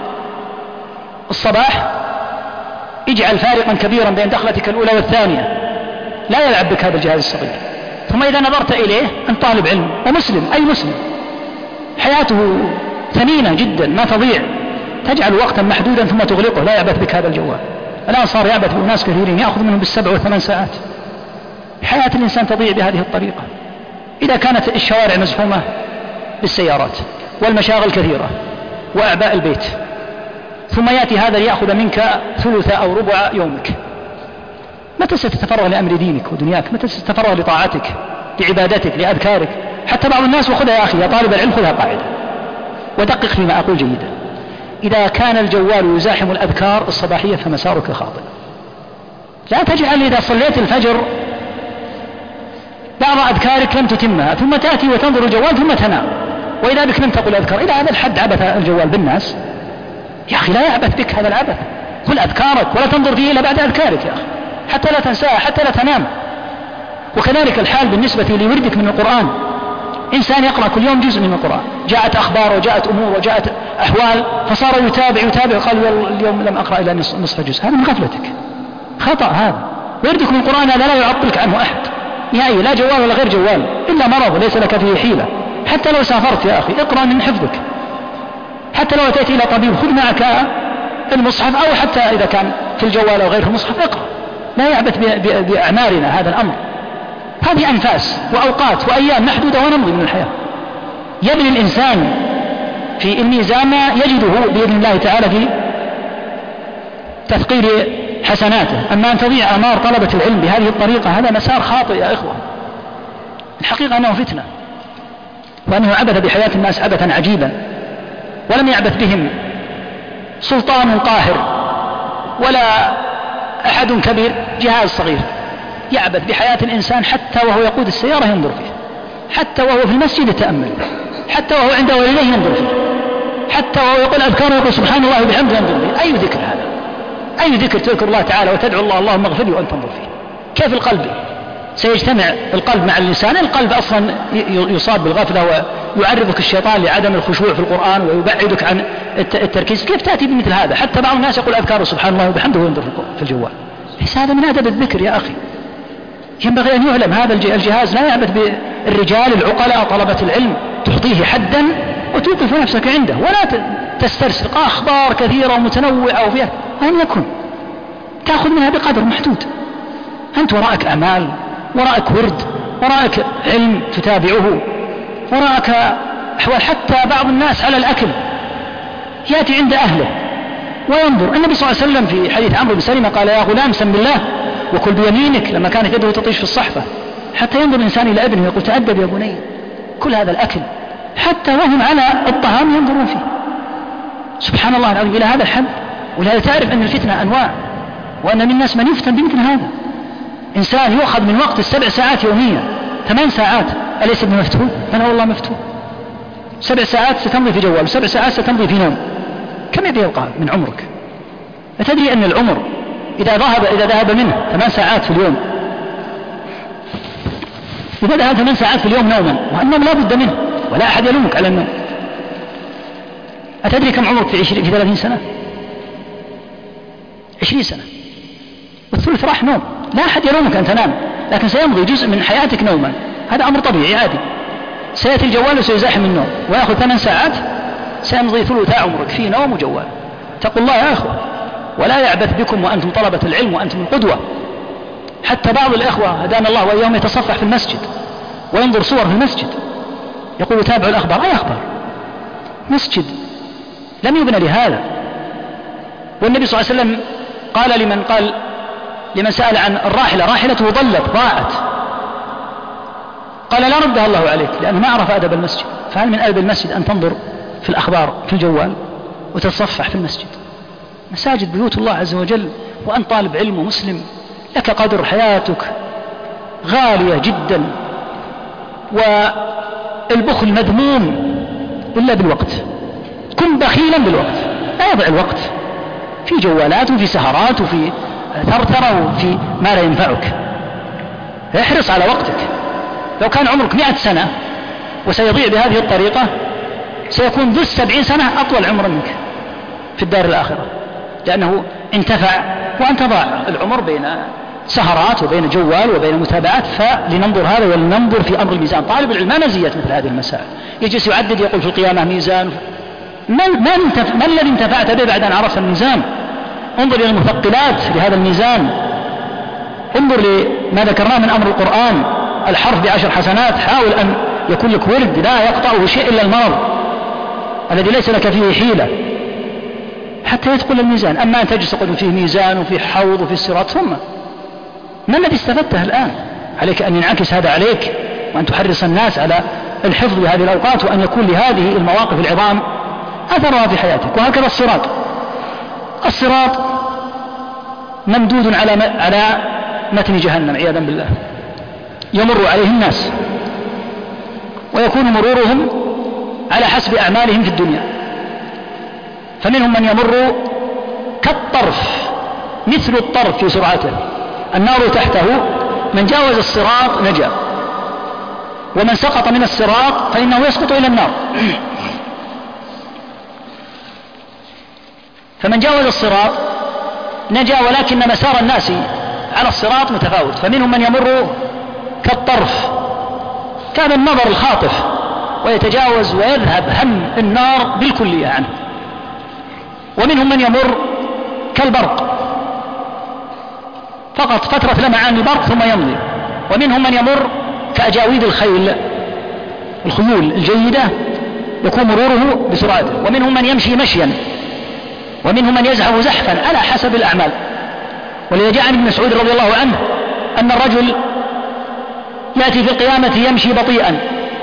الصباح، اجعل فارقا كبيرا بين دخلتك الأولى والثانية، لا يلعب بك هذا الجهاز الصغير. ثم إذا نظرت إليه أنت طالب علم ومسلم، أي مسلم حياته ثمينة جدا ما تضيع، تجعل وقتا محدودا ثم تغلقه، لا يعبث بك هذا الجوال. الآن صار يعبث بأناس كثيرين يأخذ منهم بالسبع والثمان ساعات. حياة الإنسان تضيع بهذه الطريقة. إذا كانت الشوارع مزحومة بالسيارات والمشاغل كثيرة وأعباء البيت، ثم يأتي هذا ليأخذ منك ثلث أو ربع يومك، متى ستتفرغ لأمر دينك ودنياك؟ متى ستتفرغ لطاعتك لعبادتك لأذكارك؟ حتى بعض الناس، وخذها يا أخي يا طالب العلم خذها قاعدة ودقق فيما أقول جيدا، إذا كان الجوال يزاحم الأذكار الصباحية فمسارك خاطئ. لا تجعل إذا صليت الفجر بعض أذكارك لم تتمها ثم تأتي وتنظر الجوال ثم تنام، وإذا بك لم تقل أذكار. إلى هذا الحد عبث الجوال بالناس يا أخي، لا يعبث بك هذا العبث. قل أذكارك ولا تنظر فيه إلا بعد أذكارك يا أخي، حتى لا تنساها، حتى لا تنام. وكذلك الحال بالنسبة لوردك من القرآن. إنسان يقرأ كل يوم جزء من القرآن، جاءت أخبار وجاءت أمور وجاءت أحوال فصار يتابع يتابع قال اليوم لم أقرأ إلا نصف جزء. هذا من غفلتك، خطأ. هذا وردك من القرآن هذا لا يعطلك عنه أحد نهائي، لا جوال ولا غير جوال، إلا مرض ليس لك فيه حيلة. حتى لو سافرت يا أخي اقرأ من حفظك، حتى لو أتيت إلى طبيب خذ معك المصحف، أو حتى إذا كان في الجوال أو غير المصحف اقرأ. لا يعبث بأعمارنا هذا الأمر. هذه أنفاس وأوقات وأيام محدودة ونمضي من الحياة. يبني الإنسان في الميزان ما يجده بإذن الله تعالى في تثقيل حسناته. أما أن تضيع أعمار طلبة العلم بهذه الطريقة هذا مسار خاطئ يا إخوة. الحقيقة أنه فتنة، وأنه عبث بحياة الناس عبثا عجيبا، ولم يعبث بهم سلطان قاهر ولا أحد كبير، جهاز صغير يعبث بحياة الإنسان حتى وهو يقود السيارة ينظر فيه، حتى وهو في المسجد يتأمل، حتى وهو عند والديه ينظر فيه، حتى وهو يقول أذكار ويقول سبحان الله وبحمده ينظر فيه. أي ذكر هذا؟ أي ذكر تذكر الله تعالى وتدعو الله اللهم اغفر لي وأنت تنظر فيه؟ كيف القلب سيجتمع القلب مع اللسان؟ القلب أصلا يصاب بالغفلة ويعرضك الشيطان لعدم الخشوع في القرآن ويبعدك عن التركيز. كيف تأتي بمثل هذا؟ حتى بعض الناس يقول أذكار سبحان الله وبحمده وينظر في الجوال. ليس هذا من أدب الذكر يا أخي. ينبغي أن يعلم هذا الجهاز لا يعبث بالرجال العقلاء طلبة العلم، تعطيه حدا وتوقف نفسك عنده، ولا تسترسل أخبار كثيرة ومتنوعة وفيها أن يكون تأخذ منها بقدر محدود. أنت وراءك أعمال، وراءك ورد، وراءك علم تتابعه، وراءك أحوال. حتى بعض الناس على الأكل يأتي عند أهله وينظر. النبي صلى الله عليه وسلم في حديث عمرو بن سلمة قال يا غلام سم الله وكل بيمينك، لما كانت يده تطيش في الصحفة، حتى ينظر الإنسان إلى ابنه ويقول تأدب يا بني. كل هذا الأكل حتى وهم على الطعام ينظرون فيه. سبحان الله العظيم إلى هذا الحد. ولهذا تعرف أن الفتنة أنواع، وأن من الناس من يفتن بمثل هذا. إنسان يؤخذ من وقت السبع ساعات يوميا ثمان ساعات، أليس ابن مفتون؟ أنا والله مفتون. سبع ساعات ستمضي في جوال، وسبع ساعات ستمضي في نوم. كم يبقى من عمرك؟ أتدري أن العمر إذا ذهب إذا ذهب منه ثمان ساعات في اليوم، إذا ذهب ثمان ساعات في اليوم نوما، والنوم لا بد منه ولا أحد يلومك على النوم. أتدري كم عمرك في عشرين في ثلاثين سنة؟ عشرين سنة، والثلث راح نوم. لا أحد يلومك أن تنام، لكن سيمضي جزء من حياتك نوما. هذا أمر طبيعي عادي. سيأتي الجوال وسيزاحم النوم ويأخذ ثمان ساعات، سيمضي ثلث عمرك في نوم وجوال. اتقوا الله يا أخوة، ولا يعبث بكم وأنتم طلبة العلم وأنتم القدوة. حتى بعض الإخوة هدانا الله وإياهم يتصفح في المسجد وينظر صور في المسجد، يقول تابعوا الأخبار. أي أخبار؟ مسجد لم يبنى لهذا. والنبي صلى الله عليه وسلم قال لمن قال لمن سأل عن الراحلة: راحلته ضلت ضاعت، قال: لا ردها الله عليك، لأنه ما عرف أدب المسجد. فهل من أدب المسجد أن تنظر في الأخبار في الجوال وتتصفح في المسجد؟ مساجد بيوت الله عز وجل، وأنت طالب علم ومسلم لك قدر، حياتك غالية جدا، والبخل مذموم إلا بالوقت. كن بخيلا بالوقت، لا يضع الوقت في جوالات وفي سهرات وفي ثرثرة وفي ما لا ينفعك. احرص على وقتك. لو كان عمرك مئة سنة وسيضيع بهذه الطريقة سيكون ذو السبعين سنة أطول عمرا منك في الدار الآخرة، لأنه انتفع وأنت ضاع العمر بين سهرات وبين جوال وبين متابعات. فلننظر هذا ولننظر في أمر الميزان. طالب العلم ما مزية مثل هذه المسائل، يجلس يعدد يقول في القيامة ميزان. ما, ما, انتف... ما الذي انتفعت به بعد أن عرفت الميزان؟ انظر إلى المثقلات لهذا الميزان، انظر لما ذكرناه من أمر القرآن: الحرف بعشر حسنات. حاول أن يكون لك ورد لا يقطعه شيء إلا المرض الذي ليس لك فيه حيلة حتى يثقل الميزان. أما أن تجلس تقول فيه ميزان وفيه حوض وفيه الصراط، ثم ما الذي استفدته الآن؟ عليك أن ينعكس هذا عليك، وأن تحرص الناس على الحفظ بهذه الأوقات، وأن يكون لهذه المواقف العظام أثرها في حياتك. وهكذا الصراط. الصراط ممدود على على متن جهنم عياذا بالله، يمر عليه الناس، ويكون مرورهم على حسب أعمالهم في الدنيا. فمنهم من يمر كالطرف، مثل الطرف في سرعته، النار تحته. من جاوز الصراط نجا، ومن سقط من الصراط فإنه يسقط إلى النار. فمن جاوز الصراط نجا، ولكن مسار الناس على الصراط متفاوت. فمنهم من يمر كالطرف، كان النظر الخاطف، ويتجاوز ويذهب هم النار بالكلية عنه. ومنهم من يمر كالبرق، فقط فترة لمعان البرق ثم يمضي. ومنهم من يمر كأجاويد الخيل، الخيول الجيدة يكون مروره بسرعته. ومنهم من يمشي مشيا، ومنهم من يزحف زحفا على حسب الأعمال. ولذا جاء عن ابن مسعود رضي الله عنه أن الرجل يأتي في القيامة يمشي بطيئا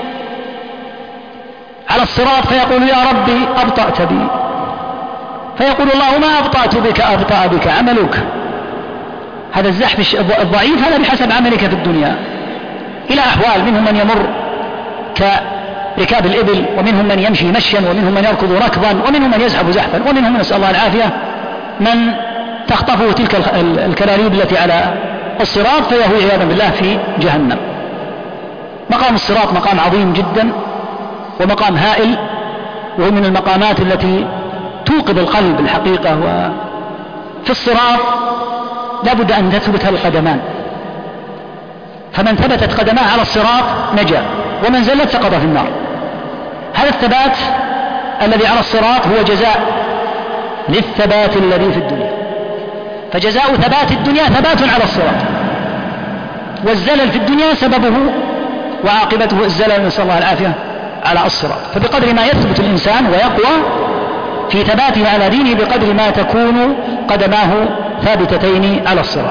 على الصراط، فيقول: يا ربي أبطأت بي. فيقول الله: ما أبطأت بك، أبطأ بك عملك. هذا الزحف الضعيف هذا بحسب عملك في الدنيا. إلى أحوال: منهم من يمر كركاب الإبل، ومنهم من يمشي مشيا، ومنهم من يركض ركضا، ومنهم من يزحف زحفا، ومنهم من نسأل الله العافية من تخطفه تلك الكلاليب التي على الصراط فيهوي عياذا بالله في جهنم. مقام الصراط مقام عظيم جدا ومقام هائل، وهو من المقامات التي توقظ القلب الحقيقة. وفي الصراط لابد أن تثبت القدمان، فمن ثبتت قدماه على الصراط نجا، ومن زلت سقط في النار. هذا الثبات الذي على الصراط هو جزاء للثبات الذي في الدنيا. فجزاء ثبات الدنيا ثبات على الصراط، والزلل في الدنيا سببه وعاقبته الزلل، نسأل الله العافية، على الصراط. فبقدر ما يثبت الإنسان ويقوى في ثباته على دينه بقدر ما تكون قدماه ثابتتين على الصراط.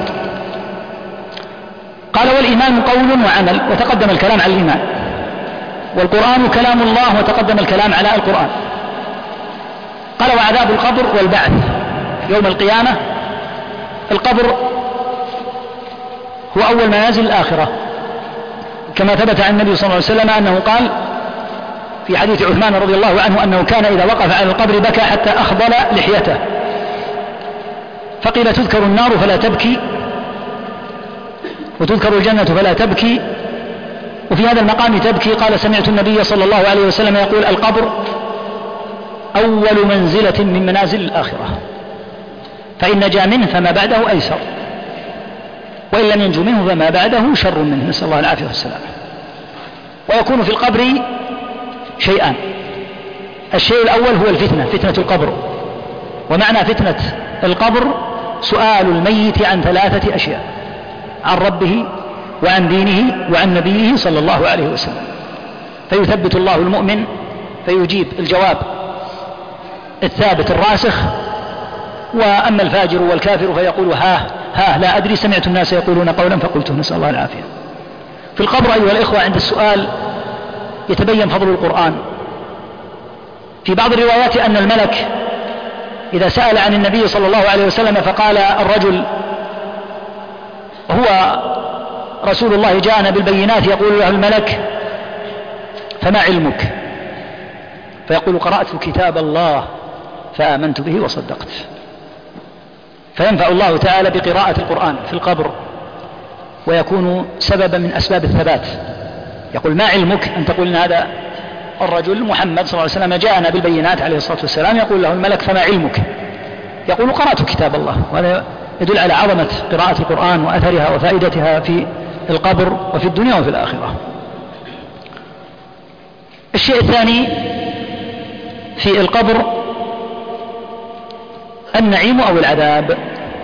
قال: والإيمان قول وعمل. وتقدم الكلام على الإيمان. والقرآن كلام الله، وتقدم الكلام على القرآن. قال: وعذاب القبر والبعث يوم القيامة. القبر هو أول منازل الآخرة، كما ثبت عن النبي صلى الله عليه وسلم أنه قال في حديث عثمان رضي الله عنه أنه كان إذا وقف على القبر بكى حتى أخضل لحيته. فقيل: تذكر النار فلا تبكي، وتذكر الجنة فلا تبكي، وفي هذا المقام تبكي. قال: سمعت النبي صلى الله عليه وسلم يقول: القبر أول منزلة من منازل الآخرة، فإن نجا منه فما بعده أيسر، وإن لم ينجو منه فما بعده شر منه، نسأل الله العافية والسلام. ويكون في القبر شيئان: الشيء الأول هو الفتنة، فتنة القبر. ومعنى فتنة القبر سؤال الميت عن ثلاثة أشياء: عن ربه، وعن دينه، وعن نبيه صلى الله عليه وسلم. فيثبت الله المؤمن فيجيب الجواب الثابت الراسخ. وأما الفاجر والكافر فيقول ها ها لا أدري سمعت الناس يقولون قولا فقلته، نسأل الله العافية. في القبر أيها الإخوة عند السؤال يتبين فضل القرآن. في بعض الروايات أن الملك إذا سأل عن النبي صلى الله عليه وسلم فقال الرجل هو رسول الله جاءنا بالبينات، يقول له الملك فما علمك؟ فيقول قرأت كتاب الله فآمنت به وصدقت. فينفع الله تعالى بقراءة القرآن في القبر ويكون سببا من أسباب الثبات. يقول ما علمك؟ أن تقول إن هذا الرجل محمد صلى الله عليه وسلم جاءنا بالبينات عليه الصلاة والسلام، يقول له الملك فما علمك؟ يقول قرأت كتاب الله. وهذا يدل على عظمة قراءة القرآن وأثرها وفائدتها في القبر وفي الدنيا وفي الآخرة. الشيء الثاني في القبر النعيم أو العذاب.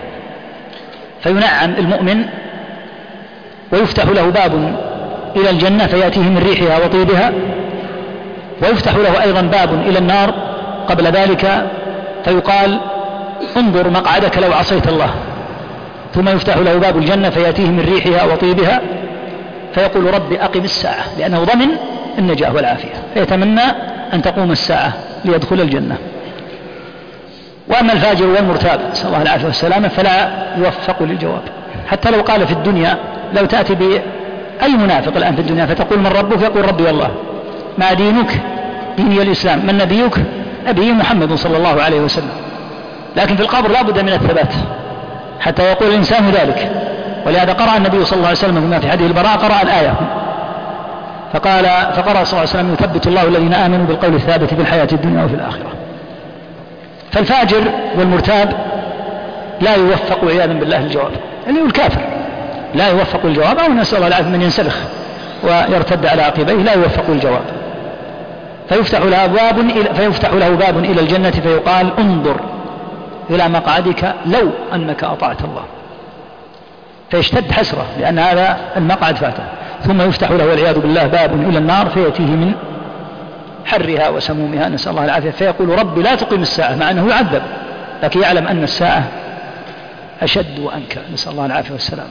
فينعم المؤمن ويفتح له باب إلى الجنة فيأتيه من ريحها وطيبها، ويفتح له أيضا باب إلى النار قبل ذلك فيقال انظر مقعدك لو عصيت الله، ثم يفتح له باب الجنة فيأتيه من ريحها وطيبها فيقول رب أقم الساعة، لأنه ضمن النجاة والعافية، فيتمنى أن تقوم الساعة ليدخل الجنة. وأما الفاجر والمرتاب نسأل الله العافية والسلامة فلا يوفق للجواب، حتى لو قال في الدنيا، لو تأتي بأي منافق الآن في الدنيا فتقول من ربك؟ يقول ربي الله. ما دينك؟ ديني الإسلام. من نبيك؟ نبي محمد صلى الله عليه وسلم. لكن في القبر لا بد من الثبات حتى يقول الإنسان ذلك. ولهذا قرأ النبي صلى الله عليه وسلم فيما في حديث البراء قرأ الآية فقال فقرأ صلى الله عليه وسلم يثبت الله الذين آمنوا بالقول الثابت في الحياة الدنيا وفي الآخرة. فالفاجر والمرتاب لا يوفق عياذا بالله الجواب، يعني الكافر لا يوفق الجواب، أو نسأل الله العافية من ينسلخ ويرتد على عقبيه لا يوفق الجواب. فيفتح له باب فيفتح له باب إلى الجنة فيقال انظر إلى مقعدك لو أنك أطعت الله، فيشتد حسرة لأن هذا المقعد فاته. ثم يفتح له والعياذ بالله باب إلى النار فيأتيه من حرها وسمومها نسأل الله العافية، فيقول ربي لا تقيم الساعة، مع أنه يعذب لكن يعلم أن الساعة أشد وأنكى نسأل الله العافية والسلامة.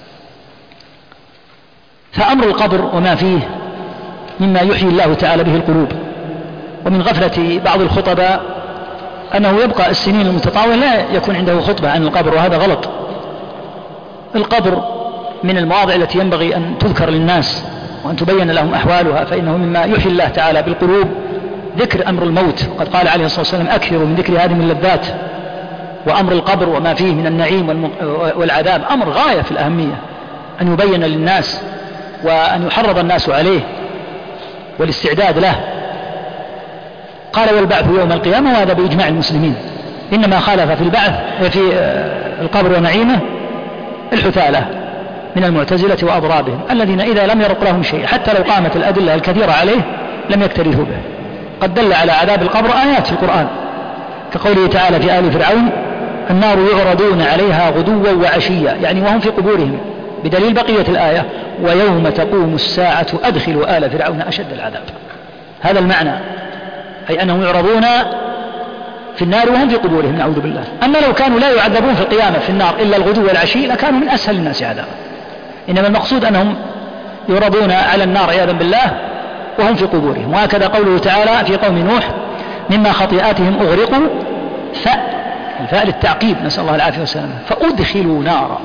فأمر القبر وما فيه مما يحيي الله تعالى به القلوب. ومن غفلة بعض الخطباء أنه يبقى السنين المتطاولة لا يكون عنده خطبة عن القبر، وهذا غلط. القبر من المواضع التي ينبغي أن تذكر للناس وأن تبين لهم أحوالها، فإنه مما يحيي الله تعالى بالقلوب ذكر أمر الموت. وقد قال عليه الصلاة والسلام أكثروا من ذكر هذه من اللذات. وأمر القبر وما فيه من النعيم والعذاب أمر غاية في الأهمية أن يبين للناس وأن يحرض الناس عليه والاستعداد له. قال والبعث يوم القيامة، وهذا بإجماع المسلمين. إنما خالف في البعث في القبر ونعيمه الحثالة من المعتزلة وأضرابهم الذين إذا لم يرق لهم شيء حتى لو قامت الأدلة الكثيرة عليه لم يكترثوا به. قد دل على عذاب القبر آيات في القرآن كقوله تعالى في آل فرعون النار يعرضون عليها غدوا وعشيا، يعني وهم في قبورهم، بدليل بقية الآية ويوم تقوم الساعة أدخلوا آل فرعون أشد العذاب. هذا المعنى، أي أنهم يعرضون في النار وهم في قبورهم نعوذ بالله. أما لو كانوا لا يعذبون في القيامة في النار إلا الغدو والعشي لكانوا من أسهل الناس عذابا. إنما المقصود أنهم يعرضون على النار عياذا بالله وهم في قبورهم. وهكذا قوله تعالى في قوم نوح مما خطيئاتهم أغرقوا فاء الفاء للتعقيب نسأل الله العافية والسلامة فأدخلوا نارا.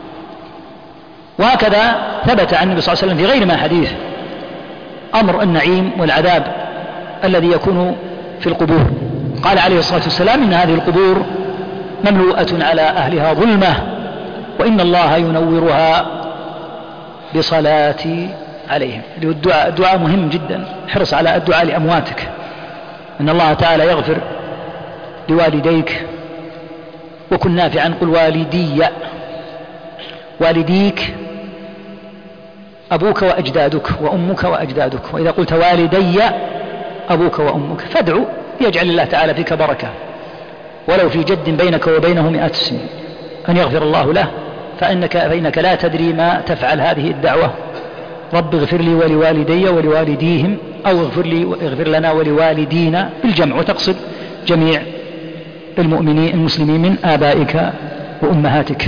وهكذا ثبت عن النبي صلى الله عليه وسلم في غير ما حديث أمر النعيم والعذاب الذي يكون في القبور. قال عليه الصلاة والسلام إن هذه القبور مملوءة على أهلها ظلمة وإن الله ينورها بصلاة عليهم. الدعاء, الدعاء مهم جدا، حرص على الدعاء لأمواتك، إن الله تعالى يغفر لوالديك وكن نافعا، قل والدي والديك أبوك وأجدادك وأمك وأجدادك، وإذا قلت والدي أبوك وأمك فادعو يجعل الله تعالى فيك بركة ولو في جد بينك وبينه مئة سنين أن يغفر الله له، فإنك, فإنك لا تدري ما تفعل هذه الدعوة. رب اغفر لي ولوالدي ولوالديهم، أو اغفر لي اغفر لنا ولوالدينا بالجمع، وتقصد جميع المؤمنين المسلمين من آبائك وأمهاتك.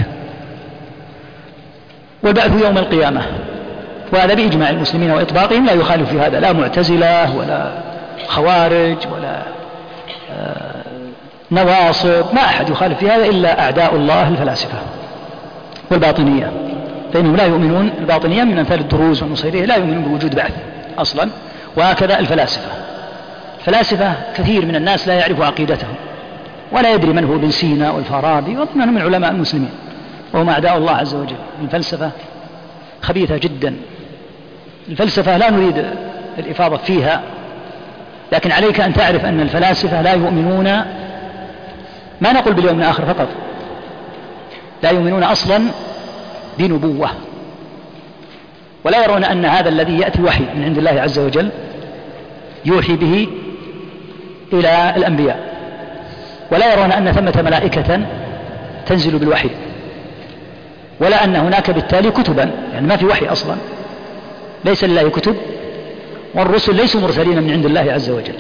والبعث يوم القيامة، وهذا بإجماع المسلمين وإطباقهم، لا يخالف في هذا لا معتزلة ولا خوارج ولا آه نواصب، ما أحد يخالف في هذا إلا أعداء الله الفلاسفة والباطنية، فإنهم لا يؤمنون، الباطنية من أمثال الدروز والنصيرية لا يؤمنون بوجود بعث أصلا، وهكذا الفلاسفة. الفلاسفة كثير من الناس لا يعرف عقيدتهم ولا يدري من هو ابن سينا والفارابي، وأظنهم من علماء المسلمين وهم أعداء الله عز وجل. الفلسفة خبيثة جدا، الفلسفة لا نريد الإفاضة فيها، لكن عليك أن تعرف أن الفلاسفة لا يؤمنون، ما نقول باليوم الآخر فقط، لا يؤمنون أصلا بنبوة، ولا يرون أن هذا الذي يأتي وحي من عند الله عز وجل يوحي به إلى الأنبياء، ولا يرون أن ثمة ملائكة تنزل بالوحي، ولا أن هناك بالتالي كتبا، يعني ما في وحي أصلا، ليس لله كتب، والرسل ليسوا مرسلين من عند الله عز وجل.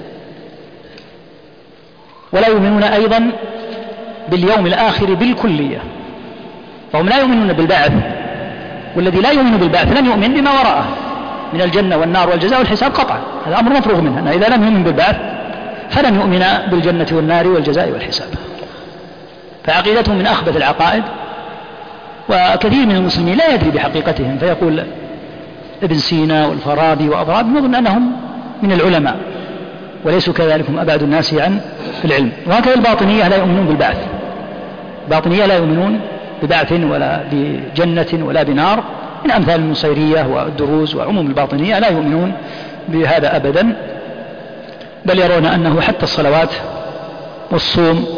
ولا يؤمنون أيضا باليوم الآخر بالكلية، فهم لا يؤمنون بالبعث، والذي لا يؤمن بالبعث لن يؤمن بما وراءه من الجنة والنار والجزاء والحساب قطعا، هذا أمر مفروغ منه، أنه إذا لم يؤمن بالبعث فلن يؤمن بالجنة والنار والجزاء والحساب. فعقيدتهم من أخبث العقائد، وكثير من المسلمين لا يدري بحقيقتهم، فيقول ابن سينا والفارابي وأضراب نظن أنهم من العلماء، وليسوا كذلك، هم أبعد الناس عن العلم. وهكذا الباطنية لا يؤمنون بالبعث، الباطنية لا يؤمنون ببعث ولا بجنة ولا بنار، من أمثال النصيرية والدروز وعموم الباطنية لا يؤمنون بهذا أبدا، بل يرون أنه حتى الصلوات والصوم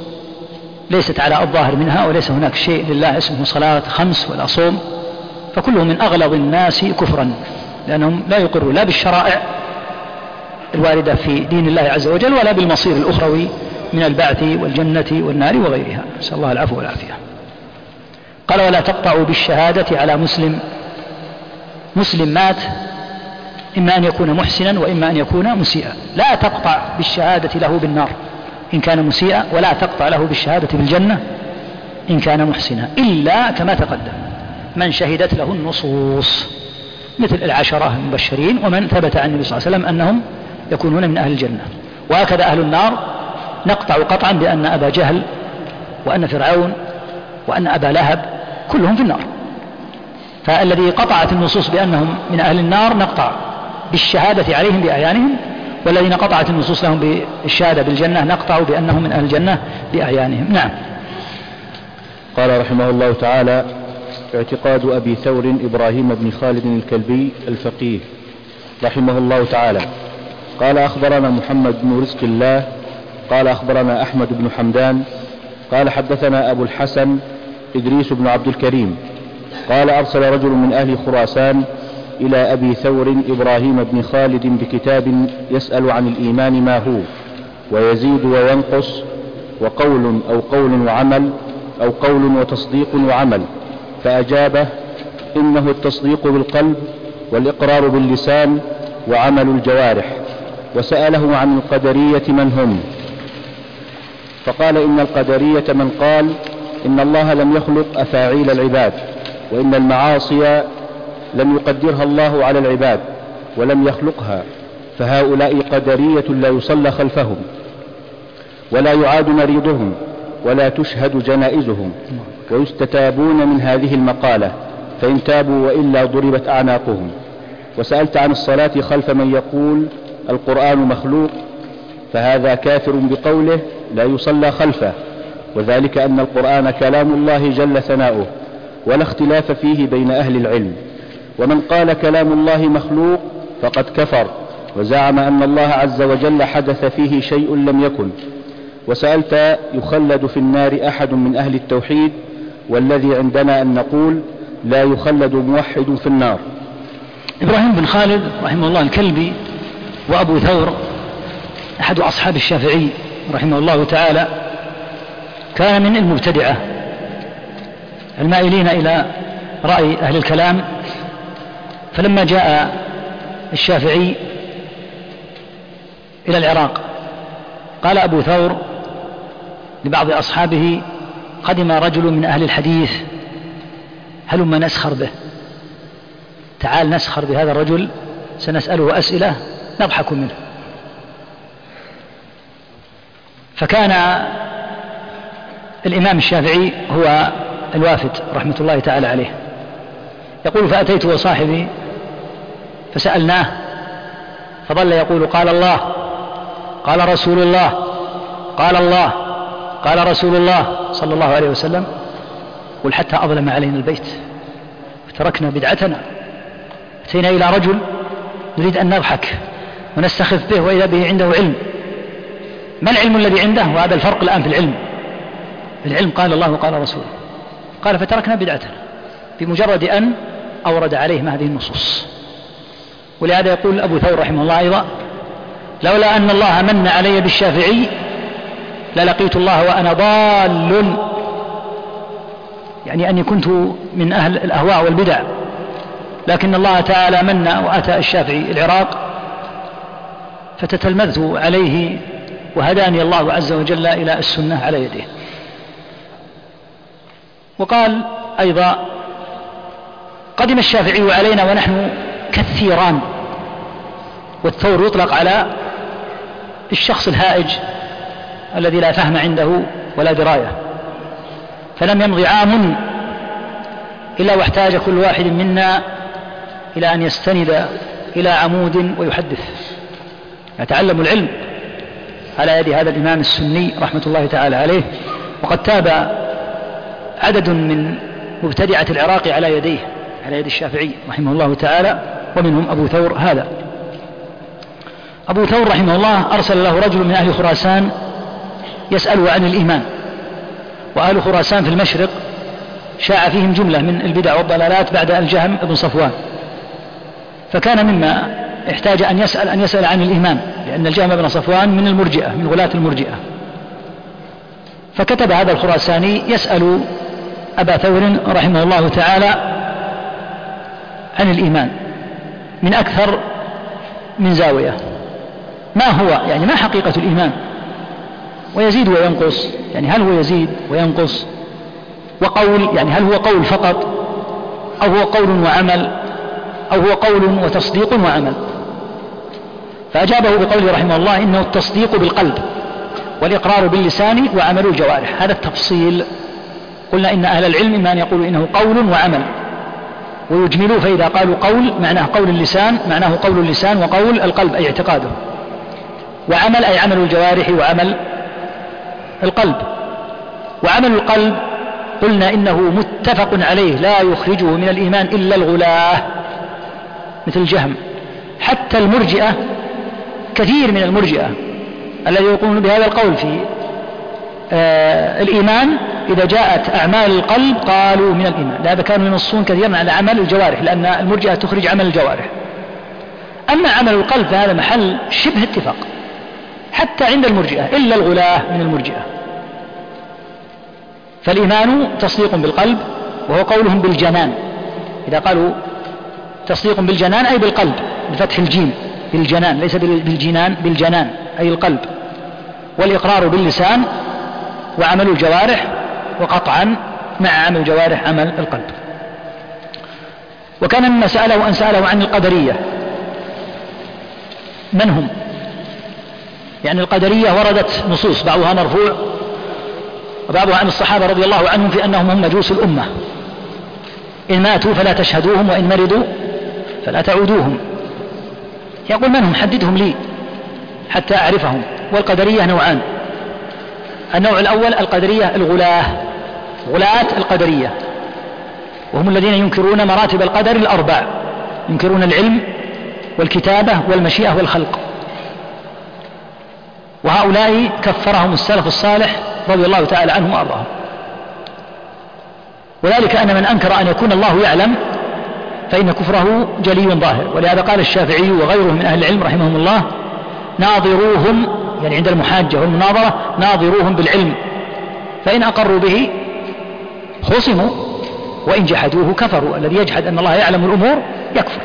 ليست على الظاهر منها، وليس هناك شيء لله اسمه صلاة خمس ولا صوم، فكلهم من أغلظ الناس كفرا، لأنهم لا يقروا لا بالشرائع الواردة في دين الله عز وجل ولا بالمصير الأخروي من البعث والجنة والنار وغيرها، نسأل الله العفو والعافية. قال ولا تقطعوا بالشهادة على مسلم، مسلم مات إما أن يكون محسنا وإما أن يكون مسيئا، لا تقطع بالشهادة له بالنار إن كان مسيئا، ولا تقطع له بالشهادة بالجنة إن كان محسنا، إلا كما تقدم من شهدت له النصوص، مثل العشرة المبشرين ومن ثبت عن النبي صلى الله عليه وسلم أنهم يكونون من أهل الجنة. وهكذا أهل النار نقطع قطعا بأن أبا جهل وأن فرعون وأن أبا لهب كلهم في النار، فالذي قطعت النصوص بأنهم من أهل النار نقطع بالشهادة عليهم بأعيانهم، والذين قطعت النصوص لهم بالشهادة بالجنة نقطع بأنهم من أهل الجنة بأعيانهم. نعم. قال رحمه الله تعالى: اعتقاد أبي ثور إبراهيم بن خالد الكلبي الفقيه رحمه الله تعالى. قال أخبرنا محمد بن رزق الله قال أخبرنا أحمد بن حمدان قال حدثنا أبو الحسن إدريس بن عبد الكريم قال أرسل رجل من أهل خراسان إلى أبي ثور إبراهيم بن خالد بكتاب يسأل عن الإيمان ما هو، ويزيد وينقص، وقول أو قول وعمل، أو قول وتصديق وعمل، فأجابه: إنه التصديق بالقلب والإقرار باللسان وعمل الجوارح. وسأله عن القدرية من هم، فقال: إن القدرية من قال إن الله لم يخلق أفاعيل العباد، وإن المعاصي لم يقدرها الله على العباد ولم يخلقها، فهؤلاء قدرية لا يصلى خلفهم ولا يعاد مريضهم ولا تشهد جنائزهم، ويستتابون من هذه المقالة، فإن تابوا وإلا ضربت أعناقهم. وسألت عن الصلاة خلف من يقول القرآن مخلوق، فهذا كافر بقوله لا يصلى خلفه، وذلك أن القرآن كلام الله جل ثناؤه، ولا اختلاف فيه بين أهل العلم. ومن قال كلام الله مخلوق فقد كفر، وزعم أن الله عز وجل حدث فيه شيء لم يكن. وسألت يخلد في النار أحد من أهل التوحيد، والذي عندنا أن نقول لا يخلد موحد في النار. إبراهيم بن خالد رحمه الله الكلبي وأبو ثور أحد أصحاب الشافعي رحمه الله تعالى، كان من المبتدعة المائلين إلى رأي أهل الكلام. فلما جاء الشافعي إلى العراق قال أبو ثور لبعض أصحابه: قدم رجل من أهل الحديث هلما نسخر به، تعال نسخر بهذا الرجل، سنسأله أسئلة نضحك منه. فكان الإمام الشافعي هو الوافد رحمة الله تعالى عليه، يقول: فأتيت وصاحبي فسألناه فظل يقول: قال الله، قال رسول الله، قال الله، قال رسول الله صلى الله عليه وسلم. قل: حتى أظلم علينا البيت وتركنا بدعتنا، أتينا إلى رجل نريد أن نضحك ونستخف به وإذا به عنده علم. ما العلم الذي عنده؟ وهذا الفرق الآن في العلم. العلم قال الله وقال رسوله. قال: فتركنا بدعتنا، بمجرد أن أورد عليهم هذه النصوص. ولهذا يقول أبو ثور رحمه الله أيضا: لولا أن الله من علي بالشافعي للقيت الله وأنا ضال، يعني أني كنت من أهل الأهواء والبدع، لكن الله تعالى من وأتى الشافعي العراق فتتلمذت عليه وهداني الله عز وجل إلى السنة على يده. وقال أيضا: قدم الشافعي علينا ونحن كثيران. والثور يطلق على الشخص الهائج الذي لا فهم عنده ولا دراية. فلم يمضي عام إلا واحتاج كل واحد منا إلى أن يستند إلى عمود ويحدث، يتعلم العلم على يد هذا الإمام السني رحمة الله تعالى عليه. وقد تاب عدد من مبتدعة العراق على يديه، على يد الشافعي رحمه الله تعالى، ومنهم أبو ثور هذا. أبو ثور رحمه الله أرسل له رجل من أهل خراسان يسأله عن الإيمان، وأهل خراسان في المشرق شاع فيهم جملة من البدع والضلالات بعد الجهم بن صفوان، فكان مما احتاج أن يسأل أن يسأل عن الإيمان، لأن الجهم بن صفوان من المرجئة، من غلاة المرجئة. فكتب هذا الخراساني يسأل أبا ثور رحمه الله تعالى عن الإيمان من أكثر من زاوية. ما هو يعني ما حقيقة الإيمان؟ ويزيد وينقص، يعني هل هو يزيد وينقص؟ وقول، يعني هل هو قول فقط أو هو قول وعمل أو هو قول وتصديق وعمل؟ فأجابه بقوله رحمه الله: إنه التصديق بالقلب والإقرار باللسان وعمل الجوارح. هذا التفصيل. قلنا إن أهل العلم إما أن يقولوا إنه قول وعمل، ويجملوا، فإذا قالوا قول معناه قول اللسان، معناه قول اللسان وقول القلب أي اعتقاده، وعمل أي عمل الجوارح وعمل القلب. وعمل القلب قلنا إنه متفق عليه لا يخرجه من الإيمان إلا الغلاة مثل الجهم. حتى المرجئة، كثير من المرجئة الذي يقولون بهذا القول في آه الإيمان، إذا جاءت أعمال القلب قالوا من الإيمان. لهذا كانوا ينصون كثيرا على عمل الجوارح، لأن المرجئة تخرج عمل الجوارح. أما عمل القلب فهذا محل شبه اتفاق حتى عند المرجئة إلا الغلاة من المرجئة. فالإيمان تصديق بالقلب، وهو قولهم بالجنان. إذا قالوا تصديق بالجنان أي بالقلب بفتح الجيم، بالجنان، ليس بالجنان، بالجنان أي القلب. والإقرار باللسان وعمل الجوارح، وقطعا مع عمل الجوارح عمل القلب. وكان مما سأله أن سأله عن القدرية. من هم؟ يعني القدرية وردت نصوص بعضها مرفوع وبعضها عن الصحابة رضي الله عنهم في أنهم هم مجوس الأمة، إن ماتوا فلا تشهدوهم وإن مرضوا فلا تعودوهم. يقول: من هم؟ حددهم لي حتى أعرفهم. والقدرية نوعان: النوع الأول القدرية الغلاة، غلاة القدرية، وهم الذين ينكرون مراتب القدر الأربع، ينكرون العلم والكتابة والمشيئة والخلق. وهؤلاء كفرهم السلف الصالح رضي الله تعالى عنهم وأرضاهم. وذلك أن من أنكر أن يكون الله يعلم فإن كفره جلي ظاهر. ولهذا قال الشافعي وغيره من أهل العلم رحمهم الله: ناظروهم، يعني عند المحاجة والمناظرة، ناظروهم بالعلم، فإن أقروا به خصموا وإن جحدوه كفروا. الذي يجحد أن الله يعلم الأمور يكفر.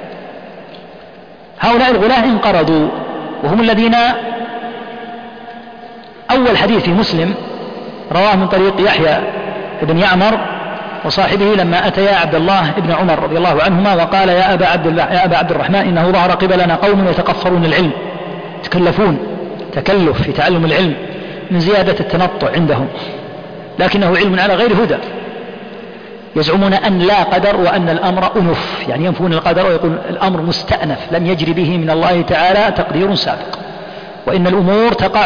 هؤلاء الغلاة انقرضوا، وهم الذين أول حديث في مسلم رواه من طريق يحيى بن يعمر وصاحبه لما أتيا عبد الله بن عمر رضي الله عنهما وقال يا أبا عبد الله يا أبا عبد الرحمن إنه ظهر قبلنا قوم يتقفرون العلم، يتكلفون تكلف في تعلم العلم من زيادة التنطع عندهم، لكنه علم على غير هدى، يزعمون أن لا قدر وأن الأمر أنف، يعني ينفون القدر ويقول الأمر مستأنف لم يجري به من الله تعالى تقدير سابق، وإن الأمور تقع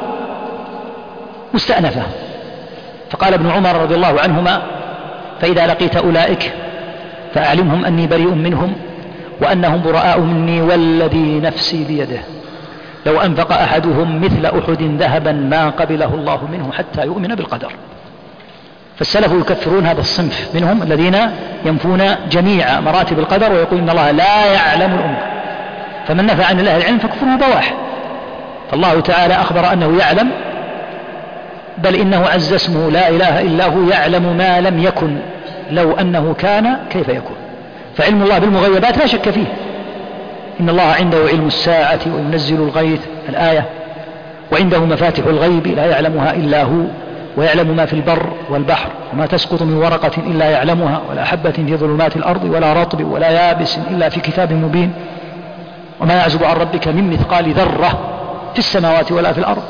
مستأنفة. فقال ابن عمر رضي الله عنهما فإذا لقيت أولئك فأعلمهم أني بريء منهم وأنهم براء مني والذي نفسي بيده لو أنفق أحدهم مثل أحد ذهبا ما قبله الله منه حتى يؤمن بالقدر. فالسلف يكفرون هذا الصنف منهم الذين ينفون جميع مراتب القدر ويقول إن الله لا يعلم الأمور، فمن نفى عن الله العلم فكفره بواح. فالله تعالى أخبر أنه يعلم، بل إنه عز اسمه لا إله إلا هو يعلم ما لم يكن لو أنه كان كيف يكون. فعلم الله بالمغيبات لا شك فيه، إن الله عنده علم الساعة وينزل الغيث الآية، وعنده مفاتح الغيب لا يعلمها إلا هو، ويعلم ما في البر والبحر وما تسقط من ورقة إلا يعلمها ولا حبة في ظلمات الأرض ولا رطب ولا يابس إلا في كتاب مبين، وما يعزب عن ربك من مثقال ذرة في السماوات ولا في الأرض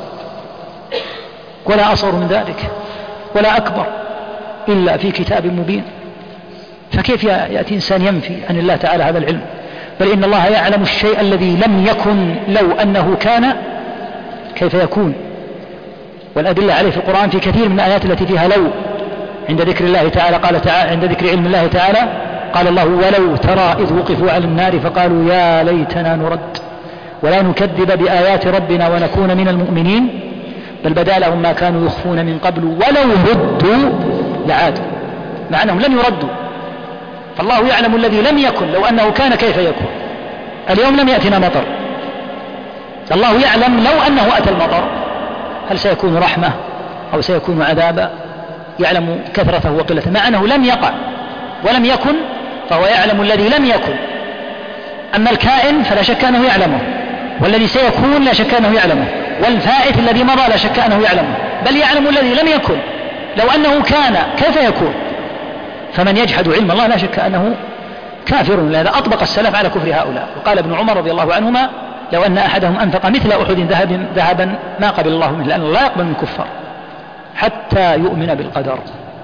ولا أصغر من ذلك ولا أكبر إلا في كتاب مبين. فكيف يأتي إنسان ينفي عن الله تعالى هذا العلم؟ بل إن الله يعلم الشيء الذي لم يكن لو أنه كان كيف يكون. والأدلة عليه في القرآن في كثير من الآيات التي فيها لو. عند ذكر الله تعالى قال تعالى عند ذكر علم الله تعالى قال الله ولو ترى إذ وقفوا على النار فقالوا يا ليتنا نرد ولا نكذب بآيات ربنا ونكون من المؤمنين بل بدا لهم ما كانوا يخفون من قبل ولو ردوا لعادوا، مع أنهم لم يردوا. فالله يعلم الذي لم يكن لو أنه كان كيف يكون. اليوم لم يأتنا مطر، الله يعلم لو أنه أتى المطر هل سيكون رحمة أو سيكون عذابا، يعلم كثرته وقلته، مع أنه لم يقع ولم يكن، فهو يعلم الذي لم يكن. أما الكائن فلا شك أنه يعلمه، والذي سيكون لا شك أنه يعلمه، والفائت الذي مضى لا شك أنه يعلمه، بل يعلم الذي لم يكن لو أنه كان كيف يكون. فمن يجحد علم الله لا شك أنه كافر، لهذا أطبق السلف على كفر هؤلاء. وقال ابن عمر رضي الله عنهما لو أن أحدهم أنفق مثل أحد ذهب ذهبا ما قبل الله منه، لأن الله لا يقبل من الكفار حتى يؤمن بالقدر.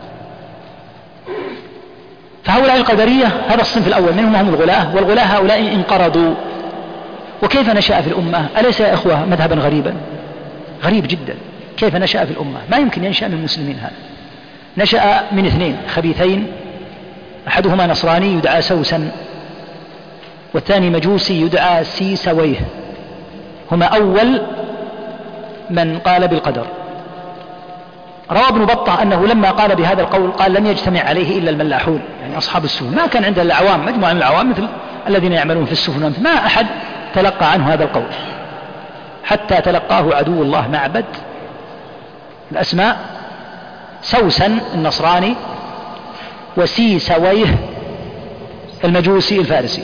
فهؤلاء القدرية هذا الصنف الأول منهم هم الغلاة، والغلاة هؤلاء انقرضوا. وكيف نشأ في الأمة؟ أليس يا إخوة مذهبا غريبا؟ غريب جدا. كيف نشأ في الأمة؟ ما يمكن ينشأ من المسلمين هذا. نشأ من اثنين خبيثين، أحدهما نصراني يدعى سوسن، والثاني مجوسي يدعى سيسويه، هما أول من قال بالقدر. روى ابن بطة أنه لما قال بهذا القول قال لم يجتمع عليه إلا الملاحون، يعني أصحاب السفن، ما كان عند العوام مجموعة من العوام مثل الذين يعملون في السفن، ما أحد تلقى عنه هذا القول حتى تلقاه عدو الله معبد. الأسماء سوسن النصراني وسيسويه المجوسي الفارسي.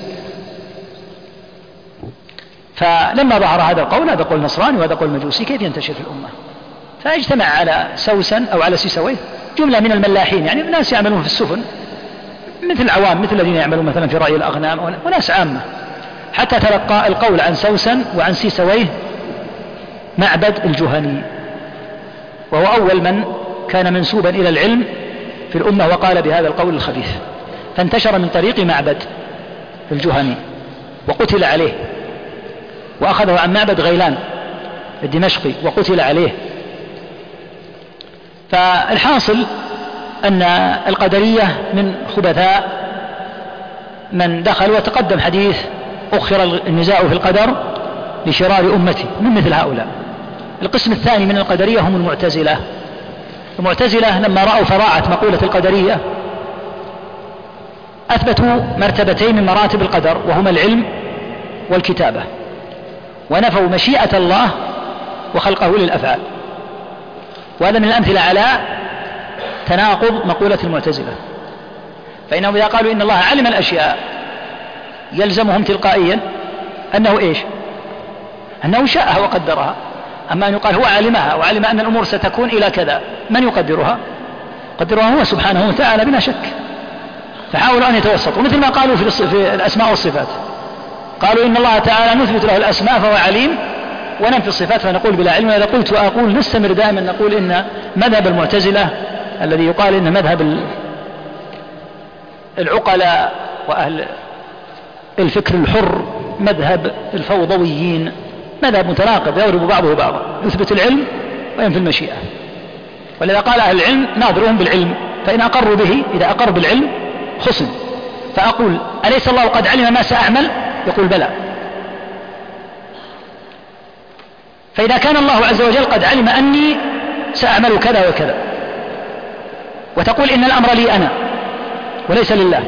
فلما ظهر هذا القول، هذا قول نصراني وهذا قول مجوسي، كيف ينتشر في الأمة؟ فاجتمع على سوسن أو على سيسويه جملة من الملاحين، يعني ناس يعملون في السفن مثل العوام، مثل الذين يعملون مثلا في رعي الأغنام وناس عامة، حتى تلقى القول عن سوسن وعن سيسويه معبد الجهني، وهو أول من كان منسوبا إلى العلم في الأمة وقال بهذا القول الخبيث، فانتشر من طريق معبد الجهني وقتل عليه، وأخذه عن معبد غيلان الدمشقي وقتل عليه. فالحاصل أن القدرية من خبثاء من دخل، وتقدم حديث أخر النزاع في القدر لشرار أمتي من مثل هؤلاء. القسم الثاني من القدرية هم المعتزلة. المعتزلة لما رأوا فراعة مقولة القدرية أثبتوا مرتبتين من مراتب القدر، وهما العلم والكتابة، ونفوا مشيئة الله وخلقه للأفعال. وهذا من الأمثلة على تناقض مقولة المعتزلة، فإنهم إذا قالوا إن الله علم الأشياء يلزمهم تلقائيا أنه إيش؟ أنه شاءها وقدرها. أما أن يقال هو علمها وعلم أن الأمور ستكون إلى كذا من يقدرها؟ يقدرها هو سبحانه وتعالى بلا شك. فحاولوا أن يتوسطوا، مثل ما قالوا في الأسماء والصفات، قالوا إن الله تعالى نثبت له الأسماء فهو عليم، وننفي الصفات فنقول بلا علم. وإذا قلت وأقول نستمر دائما نقول إن مذهب المعتزلة الذي يقال إن مذهب العقلاء وأهل الفكر الحر مذهب الفوضويين مذهب متناقض يضرب بعضه بعضا، يثبت العلم وينفي المشيئة. ولذا قال أهل العلم ناظرهم بالعلم، فإن أقروا به إذا أقر بالعلم خصم. فأقول أليس الله قد علم ما سأعمل؟ يقول بلى. فإذا كان الله عز وجل قد علم أني سأعمل كذا وكذا، وتقول إن الأمر لي أنا وليس لله،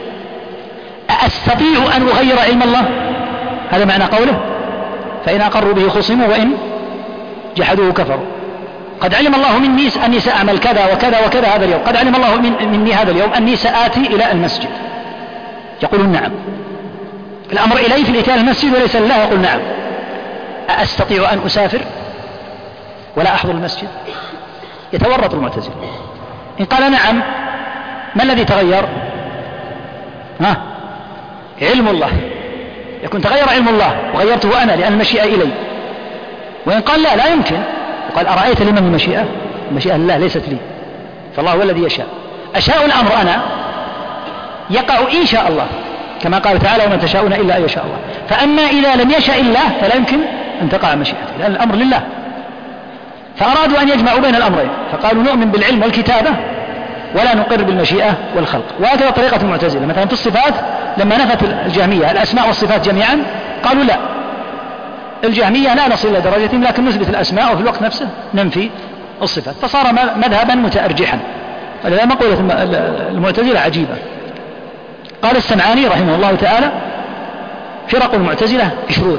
أستطيع أن أغير علم الله؟ هذا معنى قوله فإن أقروا به خصموا وإن جحدوه كفروا. قد علم الله مني أني سأعمل كذا وكذا وكذا هذا اليوم، قد علم الله من مني هذا اليوم أني سآتي إلى المسجد، يقولون نعم. الأمر إلي في الإتيان المسجد وليس لله، يقول نعم. أستطيع أن أسافر ولا أحضر المسجد؟ يتورط المعتزلة. إن قال نعم ما الذي تغير؟ ها؟ علم الله، يكون تغير علم الله وغيرته أنا لأن المشيئة إلي. وإن قال لا لا يمكن، وقال أرأيت لمن المشيئة؟ المشيئة لله ليست لي، فالله هو الذي يشاء. أشاء الأمر أنا يقع إن شاء الله، كما قال تعالى وما تشاءون إلا أن يشاء الله. فأما إذا لم يشاء الله فلا يمكن أن تقع مشيئته، لأن الأمر لله. فأرادوا أن يجمعوا بين الأمرين، فقالوا نؤمن بالعلم والكتابة ولا نقر بالمشيئة والخلق. وهكذا طريقة المعتزلة مثلا في الصفات، لما نفت الجهمية الأسماء والصفات جميعا قالوا لا، الجهمية لا نصل إلى درجتهم، لكن نثبت الأسماء وفي الوقت نفسه ننفي الصفات، فصار مذهبا متأرجحا. ولذا مقولة المعتزلة عجيبة. قال السمعاني رحمه الله تعالى فرق المعتزلة عشرون،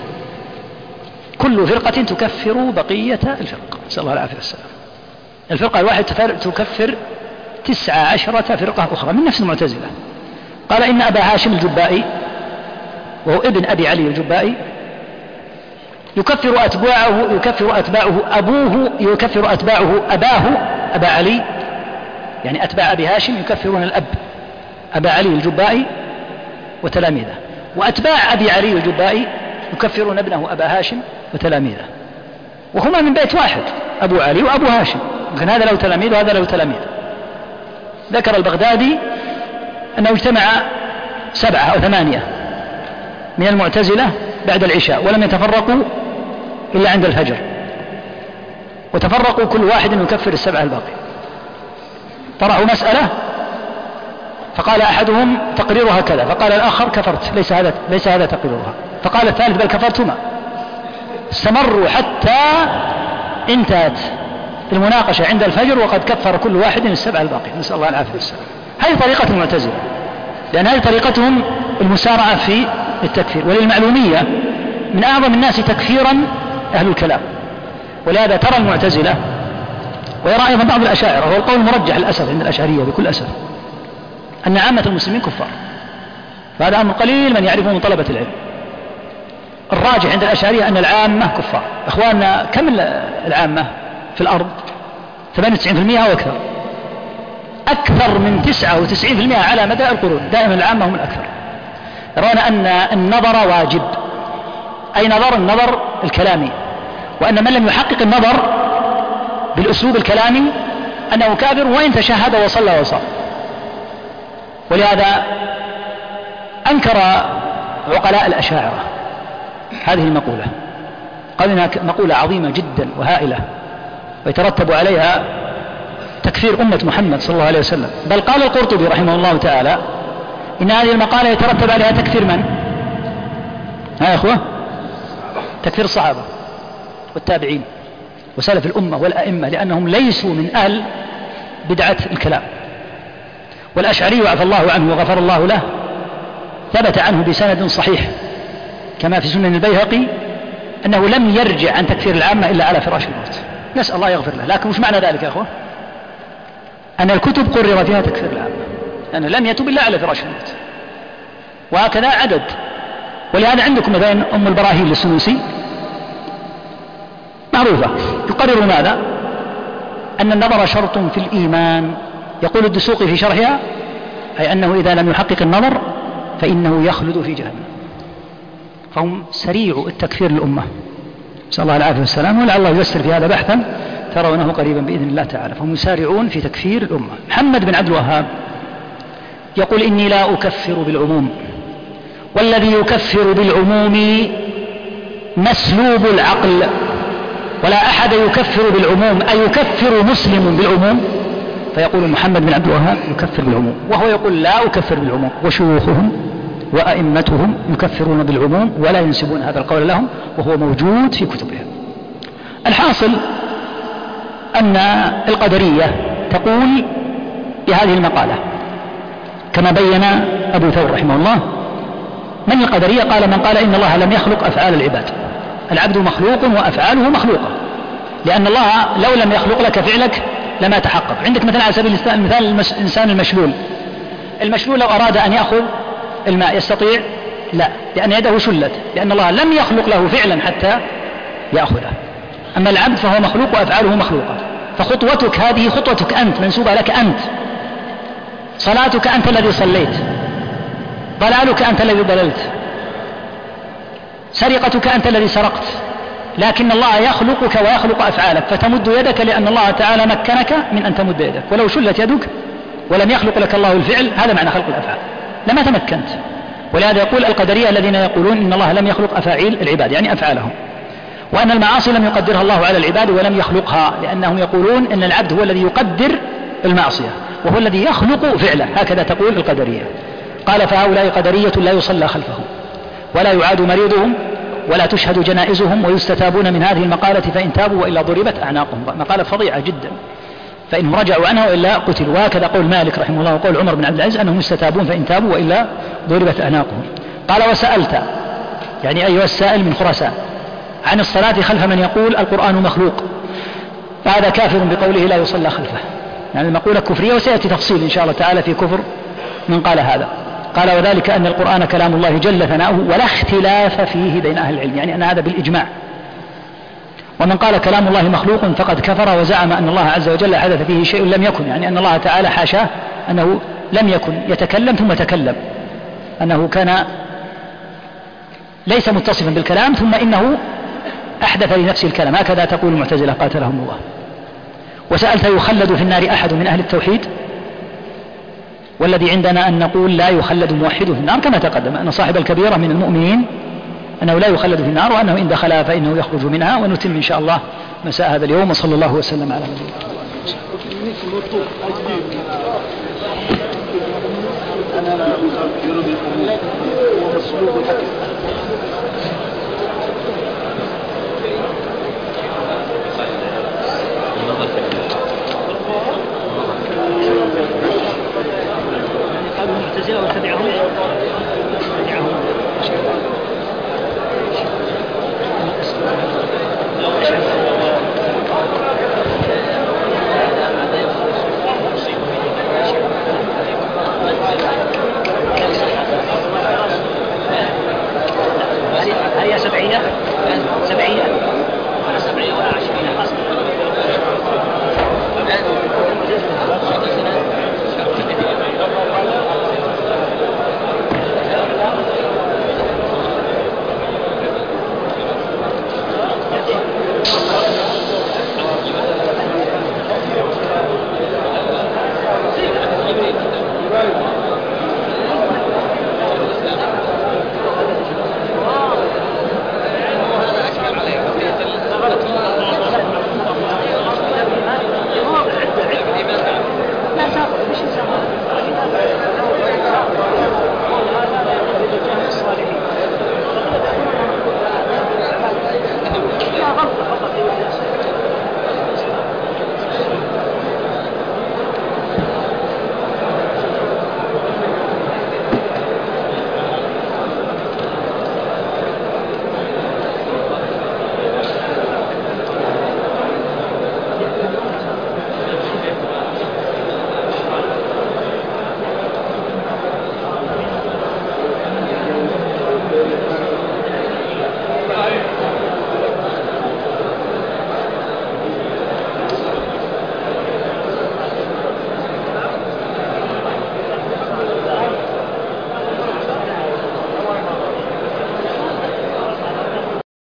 كل فرقة تكفر بقية الفرق، نسأل الله العافية والسلام. الفرقة الواحدة تكفر تسعة عشرة فرقة أخرى من نفس المعتزلة. قال إن أبا هاشم الجبائي وهو ابن أبي علي الجبائي يكفر أتباعه يكفر أتباعه أبوه يكفر أتباعه أباه أبا علي، يعني أتباع أبي هاشم يكفرون الأب أبا علي الجبائي وتلاميذه، وأتباع أبي علي الجبائي يكفرون ابنه أبا هاشم وتلاميذه، وهما من بيت واحد أبو علي وأبو هاشم، لكن هذا له تلاميذ وهذا له تلاميذ. ذكر البغدادي أنه اجتمع سبعة أو ثمانية من المعتزلة بعد العشاء ولم يتفرقوا إلا عند الفجر، وتفرقوا كل واحد يكفر السبعة الباقي. طرحوا مسألة فقال أحدهم تقريرها كذا، فقال الآخر كفرت، ليس هذا ليس هذا تقريرها، فقال الثالث بل كفرتما. استمروا حتى انتهت المناقشة عند الفجر وقد كفر كل واحد السبعة الباقي، نسأل الله العافية والسلام. هذه طريقة المعتزلة، لأن هذه طريقتهم المسارعة في التكفير. وللمعلومية من أعظم الناس تكفيرا أهل الكلام، ولهذا ترى المعتزلة ويرى أيضا بعض الأشاعرة، وهو القول المرجح للأسف عند الأشعرية بكل أسف، أن عامة المسلمين كفار. فهذا أمر قليل من يعرفه من طلبة العلم. الراجح عند الأشعرية أن العامة كفار. إخواننا كم العامة في الأرض؟ ثمانية وتسعين بالمئة أو أكثر، أكثر من تسعة وتسعين بالمئة على مدى القرون، دائما العامة هم الأكثر. يرون أن النظر واجب، أي نظر النظر الكلامي، وأن من لم يحقق النظر بالأسلوب الكلامي أنه كافر وإن تشهد وصلى وصام. ولهذا أنكر عقلاء الأشاعرة هذه المقولة، قال إنها مقولة عظيمة جدا وهائلة ويترتب عليها تكفير أمة محمد صلى الله عليه وسلم. بل قال القرطبي رحمه الله تعالى إن هذه المقالة يترتب عليها تكفير من؟ ها يا أخوة؟ تكفير الصحابة والتابعين وسلف الأمة والأئمة، لأنهم ليسوا من أهل بدعة الكلام. والأشعري عفى الله عنه وغفر الله له ثبت عنه بسند صحيح كما في سنن البيهقي أنه لم يرجع عن تكفير العامة إلا على فراش الموت، نسأل الله يغفر له. لكن مش معنى ذلك يا أخوة أن الكتب قرر فيها تكفير العامة، لأنه لم يتب إلا على فراش الموت، وهكذا عدد. ولهذا عندكم مثلا أم البراهين للسنوسي معروفة، يقرر ماذا؟ أن النظر شرط في الإيمان. يقول الدسوقي في شرحها أي أنه إذا لم يحقق النظر فإنه يخلد في جهنم. فهم سريع التكفير للأمة، نسأل الله العافية والسلام، ولعل الله ييسر في هذا بحثا ترونه قريبا بإذن الله تعالى. فهم يسارعون في تكفير الأمة. محمد بن عبد الوهاب يقول إني لا أكفر بالعموم، والذي يكفر بالعموم مسلوب العقل، ولا أحد يكفر بالعموم أي يكفر مسلم بالعموم. فيقول محمد بن عبد الوهاب يكفر بالعموم، وهو يقول لا أكفر بالعموم، وشيوخهم وأئمتهم يكفرون بالعموم ولا ينسبون هذا القول لهم، وهو موجود في كتبهم. الحاصل أن القدرية تقول بهذه المقالة كما بين أبو ثور رحمه الله. من القدرية؟ قال من قال إن الله لم يخلق أفعال العباد، العبد مخلوق وأفعاله مخلوقة، لأن الله لو لم يخلق لك فعلك لما تحقق. عندك مثلا على سبيل المثال الإنسان المشلول، المشلول لو أراد أن يأخذ الماء يستطيع؟ لا، لأن يده شلت، لأن الله لم يخلق له فعلا حتى يأخذه. أما العبد فهو مخلوق وأفعاله مخلوقة، فخطوتك هذه خطوتك أنت، منسوبة لك أنت، صلاتك أنت الذي صليت، ضلالك أنت الذي ضللت، سرقتك أنت الذي سرقت، لكن الله يخلقك ويخلق أفعالك، فتمد يدك لأن الله تعالى مكنك من أن تمد يدك. ولو شلت يدك ولم يخلق لك الله الفعل، هذا معنى خلق الأفعال، لما تمكنت. ولهذا يقول القدرية الذين يقولون إن الله لم يخلق أفاعيل العباد يعني أفعالهم، وأن المعاصي لم يقدرها الله على العباد ولم يخلقها، لأنهم يقولون إن العبد هو الذي يقدر المعصية وهو الذي يخلق فعله، هكذا تقول القدرية. قال فهؤلاء قدرية لا يصلى خلفهم ولا يعاد مريضهم ولا تشهد جنائزهم ويستتابون من هذه المقالة، فإن تابوا وإلا ضربت أعناقهم. مقالة فظيعة جدا، فإنهم رجعوا عنها وإلا قتلوا. وهكذا قول مالك رحمه الله وقول عمر بن عبد العزيز أنهم يستتابون فإن تابوا وإلا ضربت أعناقهم. قال وسألت يعني أيها السائل من خراسان عن الصلاة خلف من يقول القرآن مخلوق، فهذا كافر بقوله لا يصلى خلفه، يعني المقولة كفرية، وسيأتي تفصيل إن شاء الله تعالى في كفر من قال هذا. قال وذلك أن القرآن كلام الله جل ثناؤه ولا اختلاف فيه بين أهل العلم، يعني أن هذا بالإجماع. ومن قال كلام الله مخلوق فقد كفر وزعم أن الله عز وجل حدث فيه شيء لم يكن، يعني أن الله تعالى حاشاه أنه لم يكن يتكلم ثم تكلم، أنه كان ليس متصفا بالكلام ثم إنه أحدث لنفسه الكلام، هكذا تقول المعتزلة قاتلهم الله. وسألت يخلد في النار أحد من أهل التوحيد؟ والذي عندنا أن نقول لا يخلد موحد في النار، كما تقدم أن صاحب الكبيرة من المؤمنين أنه لا يخلد في النار، وأنه إن دخلها فإنه يخرج منها. ونتم إن شاء الله مساء هذا اليوم، وصلى الله وسلم على نبينا محمد.